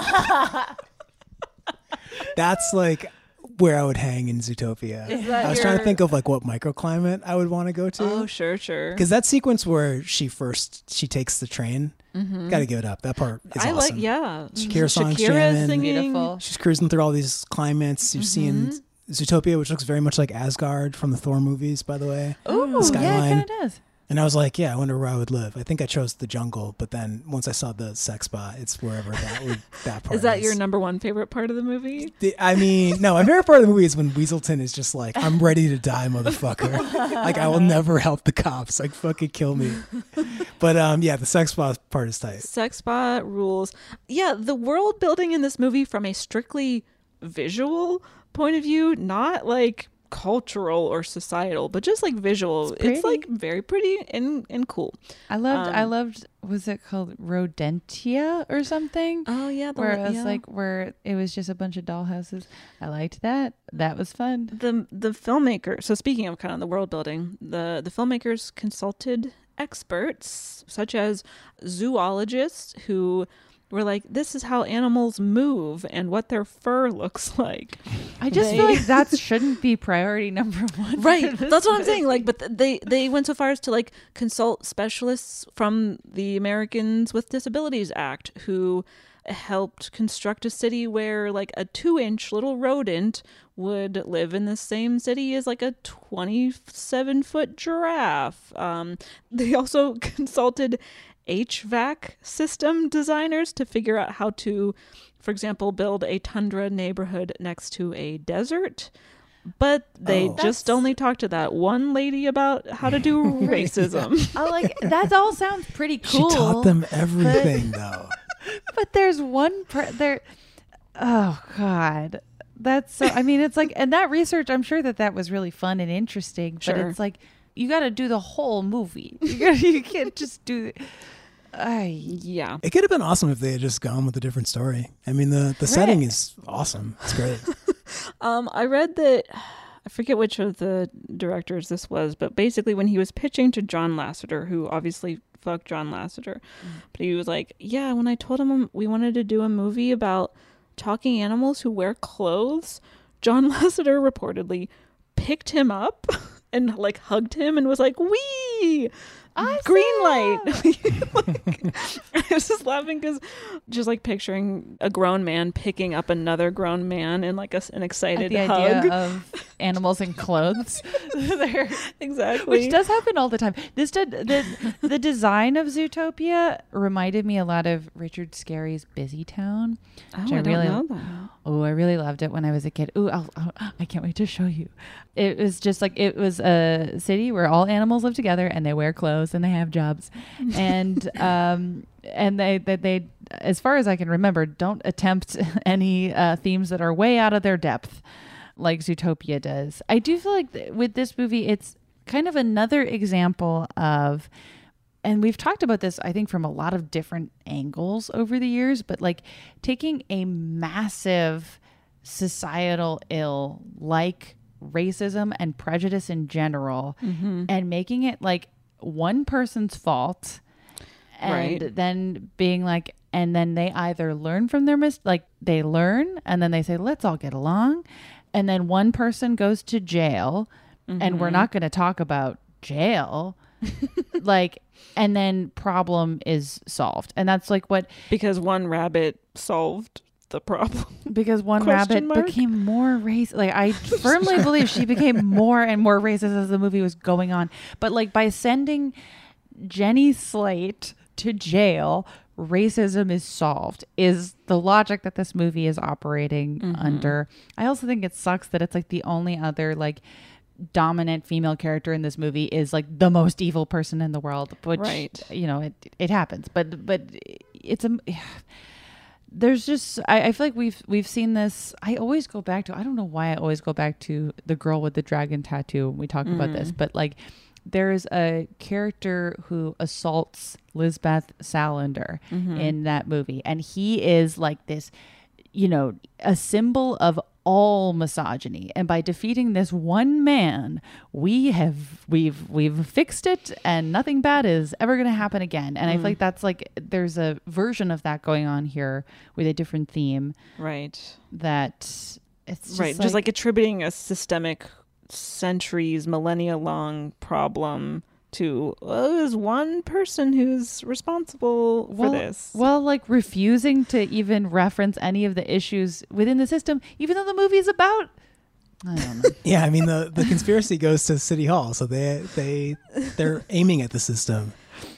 That's like where I would hang in Zootopia. Is that I was trying to your- think of like what microclimate I would want to go to. Oh, sure, sure. Because that sequence where she first she takes the train, Mhm. got to give it up. That part is I awesome. like, yeah. Shakira song's Shakira jamming. singing. Beautiful. She's cruising through all these climates. You're seeing Zootopia, which looks very much like Asgard from the Thor movies, by the way. Ooh, The skyline. yeah, it kind of does. And I was like, yeah, I wonder where I would live. I think I chose the jungle, but then once I saw the sex spot, it's wherever that would, that part is. That is. your number one favorite part of the movie? The, I mean, no, my favorite part of the movie is when Weaselton is just like, I'm ready to die, motherfucker. Like, I will never help the cops. Like, fucking kill me. But um, yeah, the sex spot part is tight. Sex spot rules. Yeah, the world building in this movie from a strictly visual point of view, not like cultural or societal, but just like visual. It's, it's like very pretty and and cool. I loved um, I loved was it called Rodentia or something? Oh yeah, the, where it was yeah. like where it was just a bunch of dollhouses. I liked that. That was fun. The the filmmaker. So speaking of kind of the world building, the the filmmakers consulted experts such as zoologists who were like, this is how animals move and what their fur looks like. I just they, feel like that shouldn't be priority number one. Right. That's what I'm saying. Like, but they, they went so far as to like consult specialists from the Americans with Disabilities Act who helped construct a city where like a two inch little rodent would live in the same city as like a twenty-seven foot giraffe. Um, they also consulted H V A C system designers to figure out how to, for example, build a tundra neighborhood next to a desert. But they oh. just That's... only talked to that one lady about how to do racism. I like that. All sounds pretty cool. She taught them everything, but, though. But there's one per there. Oh God, that's so. I mean, it's like, and that research. I'm sure that that was really fun and interesting. But sure. it's like you got to do the whole movie. You, gotta, you can't just do. Uh, yeah, it could have been awesome if they had just gone with a different story. I mean, the the right. setting is awesome. It's great. um, I read that I forget which of the directors this was, but basically when he was pitching to John Lasseter, who obviously fucked John Lasseter, mm. but he was like, "Yeah, when I told him we wanted to do a movie about talking animals who wear clothes, John Lasseter reportedly picked him up and like hugged him and was like, wee." I green light. Like, I was just laughing because just like picturing a grown man picking up another grown man in like a, an excited the hug. Idea of animals in clothes. There. Exactly. Which does happen all the time. This did the the design of Zootopia reminded me a lot of Richard Scarry's Busy Town. Oh, I, I really, don't know that. Oh, I really loved it when I was a kid. Ooh, I'll, I'll, I can't wait to show you. It was just like, it was a city where all animals live together and they wear clothes and they have jobs. And um, and they, they, they, as far as I can remember, don't attempt any uh, themes that are way out of their depth like Zootopia does. I do feel like th- with this movie, it's kind of another example of, and we've talked about this, I think, from a lot of different angles over the years, but like taking a massive societal ill like racism and prejudice in general mm-hmm. and making it like one person's fault and right. then being like, and then they either learn from their mis like they learn and then they say, let's all get along. And then one person goes to jail mm-hmm. and we're not going to talk about jail. Like, and then problem is solved. And that's like what, because one rabbit solved the problem. Because one Question rabbit mark? became more racist. Like, I firmly believe she became more and more racist as the movie was going on. But like by sending Jenny Slate to jail, racism is solved, is the logic that this movie is operating mm-hmm. under. I also think it sucks that it's like the only other like dominant female character in this movie is like the most evil person in the world, which right. you know, it it happens, but but it's a there's just I, I feel like we've we've seen this. I always go back to I don't know why I always go back to the girl with the dragon tattoo when we talk mm. about this, but like there's a character who assaults Lisbeth Salander mm-hmm. in that movie, and he is like this, you know, a symbol of all misogyny. And by defeating this one man, we have we've we've fixed it, and nothing bad is ever going to happen again. And mm. I feel like that's like there's a version of that going on here with a different theme, right? That it's just right, like, just like attributing a systemic, centuries, millennia long problem to well, there's one person who's responsible well, for this. Well, like refusing to even reference any of the issues within the system, even though the movie is about I don't know. Yeah, I mean the, the conspiracy goes to City Hall, so they they they're aiming at the system.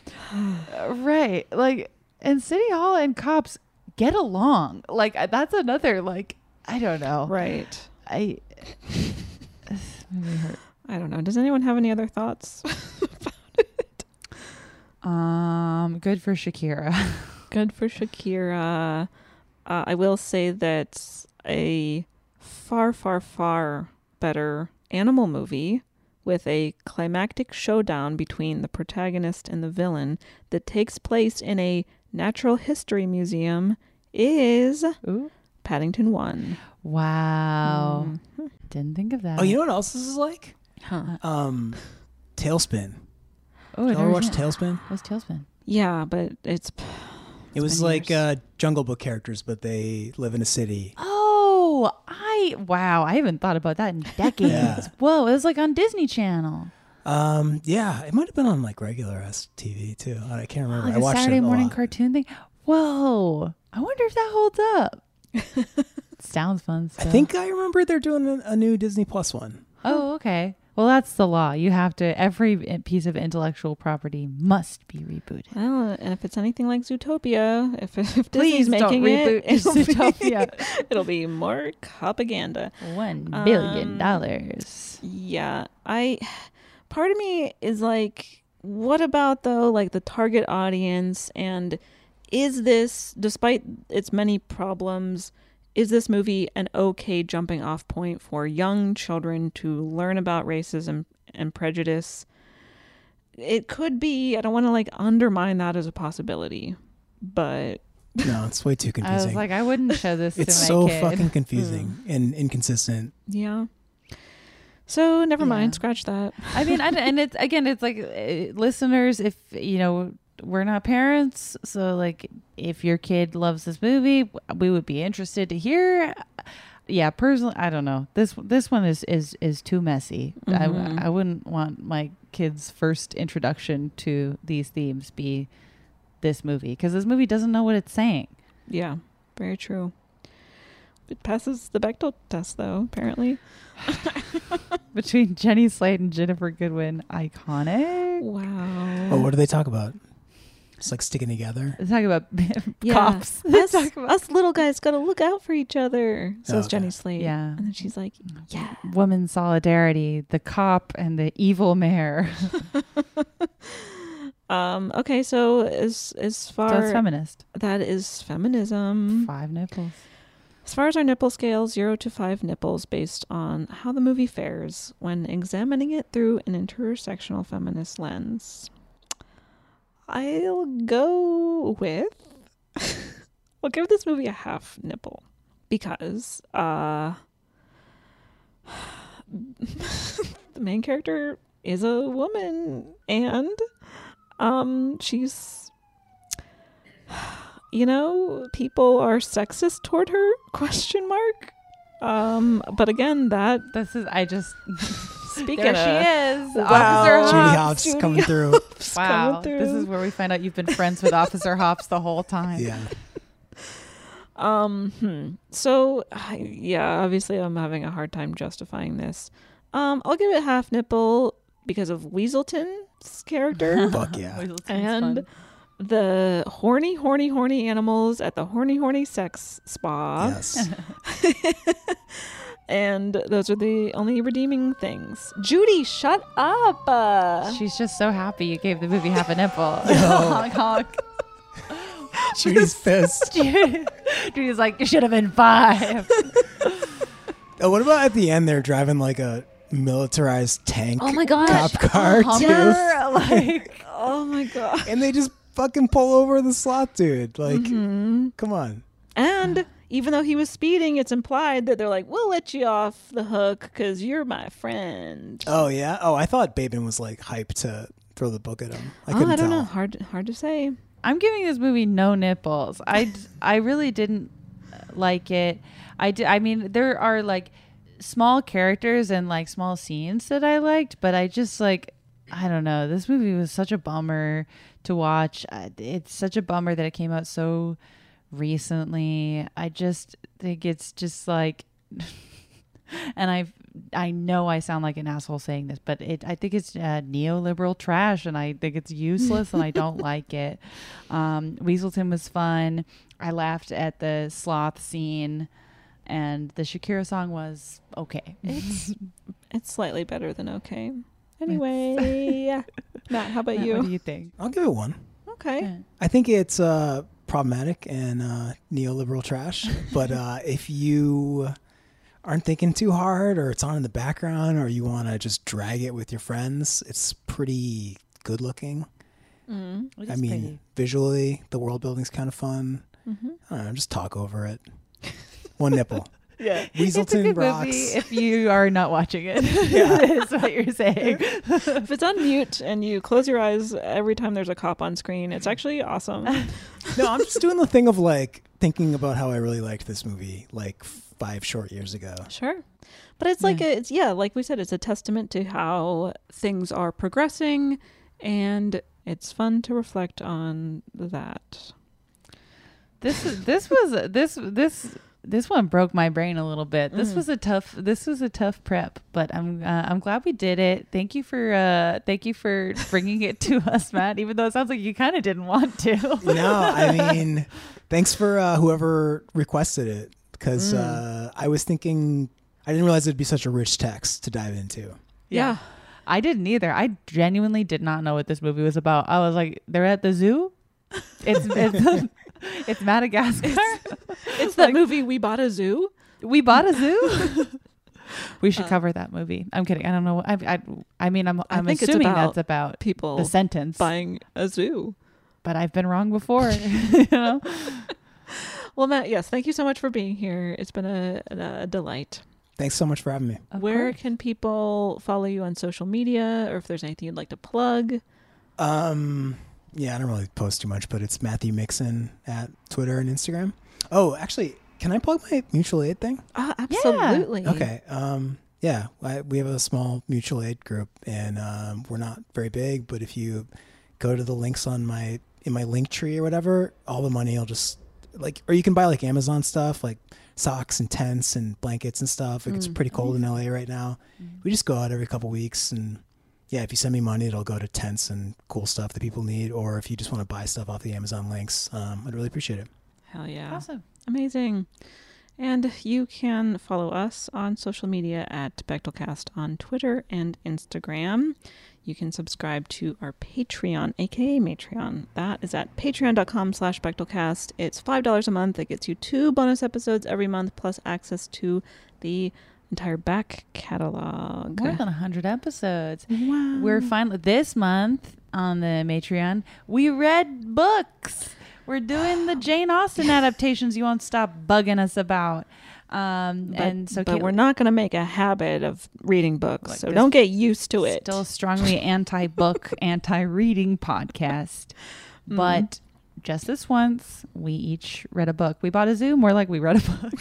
Right. Like, and City Hall and cops get along. Like, that's another, like, I don't know. Right. I this movie hurt. I don't know. Does anyone have any other thoughts about it? Um, good for Shakira. Good for Shakira. Uh, I will say that a far, far, far better animal movie with a climactic showdown between the protagonist and the villain that takes place in a natural history museum is Ooh. Paddington one. Wow. Mm. Didn't think of that. Oh, you know what else this is like? Huh. Um, Tailspin. Oh, Did you ever watch Tailspin? What's Tailspin? Yeah, but it's... It was like uh, Jungle Book characters, but they live in a city. Oh, I wow! I haven't thought about that in decades. Yeah. Whoa, it was like on Disney Channel. Um, yeah, it might have been on like regular ass T V too. I can't remember. Like I a watched Saturday it a morning lot. cartoon thing. Whoa! I wonder if that holds up. Sounds fun. I Still. think I remember they're doing a, a new Disney Plus one. Oh, okay. Well, that's the law. You have to. Every piece of intellectual property must be rebooted. Well, and if it's anything like Zootopia, if, if Please Disney's don't making reboot it, it'll Zootopia. Be, it'll be more propaganda. One billion Um, dollars. Yeah, I. Part of me is like, what about though, like the target audience, and is this, despite its many problems, is this movie an okay jumping off point for young children to learn about racism and prejudice? It could be. I don't want to like undermine that as a possibility, but No, it's way too I confusing. was like, I wouldn't show this it's to my so kid. fucking confusing and inconsistent. yeah. So never Yeah. mind. Scratch that. I mean, I, and it's again, it's like uh, listeners, if you know, we're not parents, so like, if your kid loves this movie, we would be interested to hear. Yeah, personally, I don't know. This this one is is is too messy. Mhm. I I wouldn't want my kid's first introduction to these themes be this movie, because this movie doesn't know what it's saying. Yeah, very true. It passes the Bechdel test, though, apparently. Between Jenny Slate and Jennifer Goodwin, iconic. Wow. Oh, what do they talk about? It's like sticking together. They talk about Yeah. cops. They Us, talk about us little guys got to look out for each other, says Oh, okay. Jenny Slate. Yeah. And then she's like, yeah. woman solidarity, the cop and the evil mayor. Um. Okay, so as as far So it's feminist. that is feminism. Five nipples. As far as our nipple scale, zero to five nipples based on how the movie fares when examining it through an intersectional feminist lens. I'll go with I'll give this movie a half nipple because uh the main character is a woman and um she's you know, people are sexist toward her, question mark. Um, but again, that This is, I just, speaking there of, she is. Wow. Officer Judy Hobbs. Hobbs Judy coming through. Hobbs Wow. coming through. This is where we find out you've been friends with Officer Hobbs the whole time. Yeah. Um, hmm. So, I- yeah, obviously I'm having a hard time justifying this. Um, I'll give it half nipple because of Weaselton's character Fuck yeah. Weaselton's and fun. the horny, horny, horny animals at the horny, horny sex spa. Yes. And those are the only redeeming things. Judy, shut up. Uh, She's just so happy you gave the movie half a nipple. Yo. honk, honk. Judy's pissed. Judy's like, you should have been five. Oh, what about at the end? They're driving like a militarized tank. Oh my gosh. Cop car A too. Hummer, like, oh my God. And they just fucking pull over the slot dude. Like, Mhm. come on. And even though he was speeding, it's implied that they're like, we'll let you off the hook because you're my friend. Oh yeah. Oh, I thought Babin was like hyped to throw the book at him. I Oh, couldn't I don't tell. know. Hard, hard to say. I'm giving this movie no nipples. I, d- I really didn't like it. I, d- I mean, there are like small characters and like small scenes that I liked, but I just like, I don't know. This movie was such a bummer to watch. Uh, It's such a bummer that it came out so recently. I just think it's just like, and I I know I sound like an asshole saying this, but it I think it's uh, neoliberal trash, and I think it's useless, and I don't like it. Um, Weaselton was fun. I laughed at the sloth scene, and the Shakira song was okay. It's it's slightly better than okay. Anyway, Matt, how about Matt, you? What do you think? I'll give it one. Okay. Yeah. I think it's uh, problematic and uh, neoliberal trash. But uh, if you aren't thinking too hard, or it's on in the background, or you want to just drag it with your friends, it's pretty good looking. Mm, I mean, pretty. visually, the world building's kind of fun. Mm-hmm. I don't know, just talk over it. One nipple. Yeah. It's a Weaselton good rocks. movie if you are not watching it. Yeah. Is what you're saying. If it's on mute and you close your eyes every time there's a cop on screen, it's actually awesome. No, I'm just doing the thing of like thinking about how I really liked this movie like five short years ago. Sure. But it's like, yeah. A, it's yeah, like we said, it's a testament to how things are progressing, and it's fun to reflect on that. This is this was this this this one broke my brain a little bit. This Mm. was a tough this was a tough prep, but I'm uh, I'm glad we did it. Thank you for uh thank you for bringing it to us, Matt. Even though it sounds like you kind of didn't want to. No, I mean, thanks for uh, whoever requested it, because Mm. uh, I was thinking I didn't realize it'd be such a rich text to dive into. Yeah. I didn't either. I genuinely did not know what this movie was about. I was like, they're at the zoo. It's it's, it's Madagascar. It's, it's that Like, movie We Bought a Zoo. We bought a zoo. We should uh, cover that movie. I'm kidding. I don't know. I I, I mean, I'm I'm think assuming it's about that's about people the sentence buying a zoo. But I've been wrong before. You know. Well, Matt, yes, thank you so much for being here. It's been a, a delight. Thanks so much for having me. Of Where course. can people follow you on social media, or if there's anything you'd like to plug? Um, yeah, I don't really post too much, but it's Matthew Mixon at Twitter and Instagram. Oh, actually, can I plug my mutual aid thing? Oh, absolutely. Yeah. Okay. Um, yeah, I, we have a small mutual aid group, and um, we're not very big, but if you go to the links on my in my link tree or whatever, all the money will just like, or you can buy like Amazon stuff, like socks and tents and blankets and stuff. Like, mm, it's pretty cold nice. in L A right now. Mm. We just go out every couple weeks, and yeah, if you send me money, it'll go to tents and cool stuff that people need. Or if you just want to buy stuff off the Amazon links, um, I'd really appreciate it. Hell yeah. Awesome. Amazing. And you can follow us on social media at Bechtelcast on Twitter and Instagram. You can subscribe to our Patreon, aka Matreon. That is at patreon.com slash Bechtelcast. It's five dollars a month. It gets you two bonus episodes every month, plus access to the entire back catalog. More than one hundred episodes. Wow. We're finally, this month on the Matreon, we read books. We're doing the Jane Austen adaptations you won't stop bugging us about. Um, but, and so but Caitlin, we're not going to make a habit of reading books, like so don't get used to it. Still strongly anti-book, anti-reading podcast. Mm-hmm. But just this once, we each read a book. We bought a zoo, more like we read a book.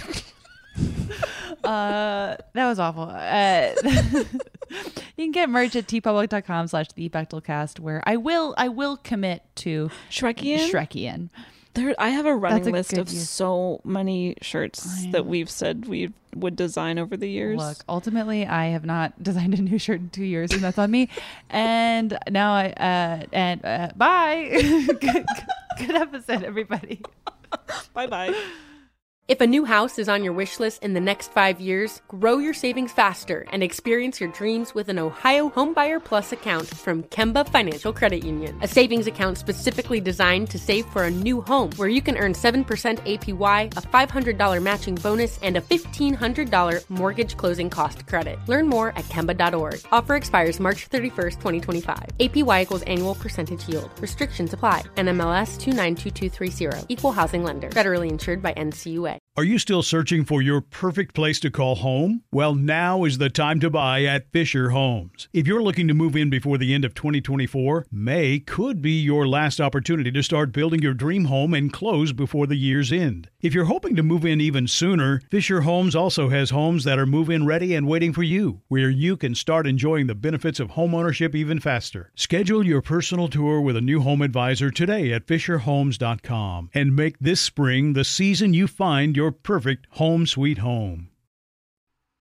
uh, that was awful. Uh, you can get merch at tpublic.com slash the Bechtelcast, where I will, I will commit to Shrekian. Shrekian. There, I have a running a list of use. so many shirts that we've said we would design over the years. Look, ultimately, I have not designed a new shirt in two years, and that's on me. And now I, uh, and uh, bye. good, good episode, everybody. Bye-bye. If a new house is on your wish list in the next five years, grow your savings faster and experience your dreams with an Ohio Homebuyer Plus account from Kemba Financial Credit Union. A savings account specifically designed to save for a new home, where you can earn seven percent A P Y, a five hundred dollars matching bonus, and a fifteen hundred dollars mortgage closing cost credit. Learn more at Kemba dot org. Offer expires March thirty-first, twenty twenty-five. A P Y equals annual percentage yield. Restrictions apply. N M L S two nine two two three zero. Equal housing lender. Federally insured by N C U A. Are you still searching for your perfect place to call home? Well, now is the time to buy at Fisher Homes. If you're looking to move in before the end of twenty twenty-four, May could be your last opportunity to start building your dream home and close before the year's end. If you're hoping to move in even sooner, Fisher Homes also has homes that are move-in ready and waiting for you, where you can start enjoying the benefits of homeownership even faster. Schedule your personal tour with a new home advisor today at fisher homes dot com and make this spring the season you find your perfect home sweet home.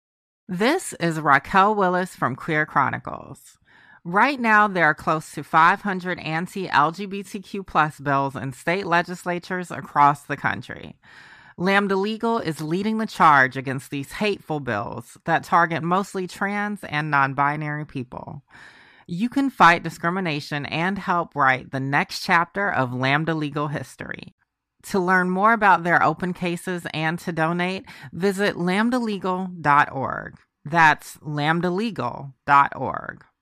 This is Raquel Willis from Queer Chronicles. Right now, there are close to five hundred anti-L G B T Q plus bills in state legislatures across the country. Lambda Legal is leading the charge against these hateful bills that target mostly trans and non-binary people. You can fight discrimination and help write the next chapter of Lambda Legal history. To learn more about their open cases and to donate, visit lambda legal dot org. That's lambda legal dot org.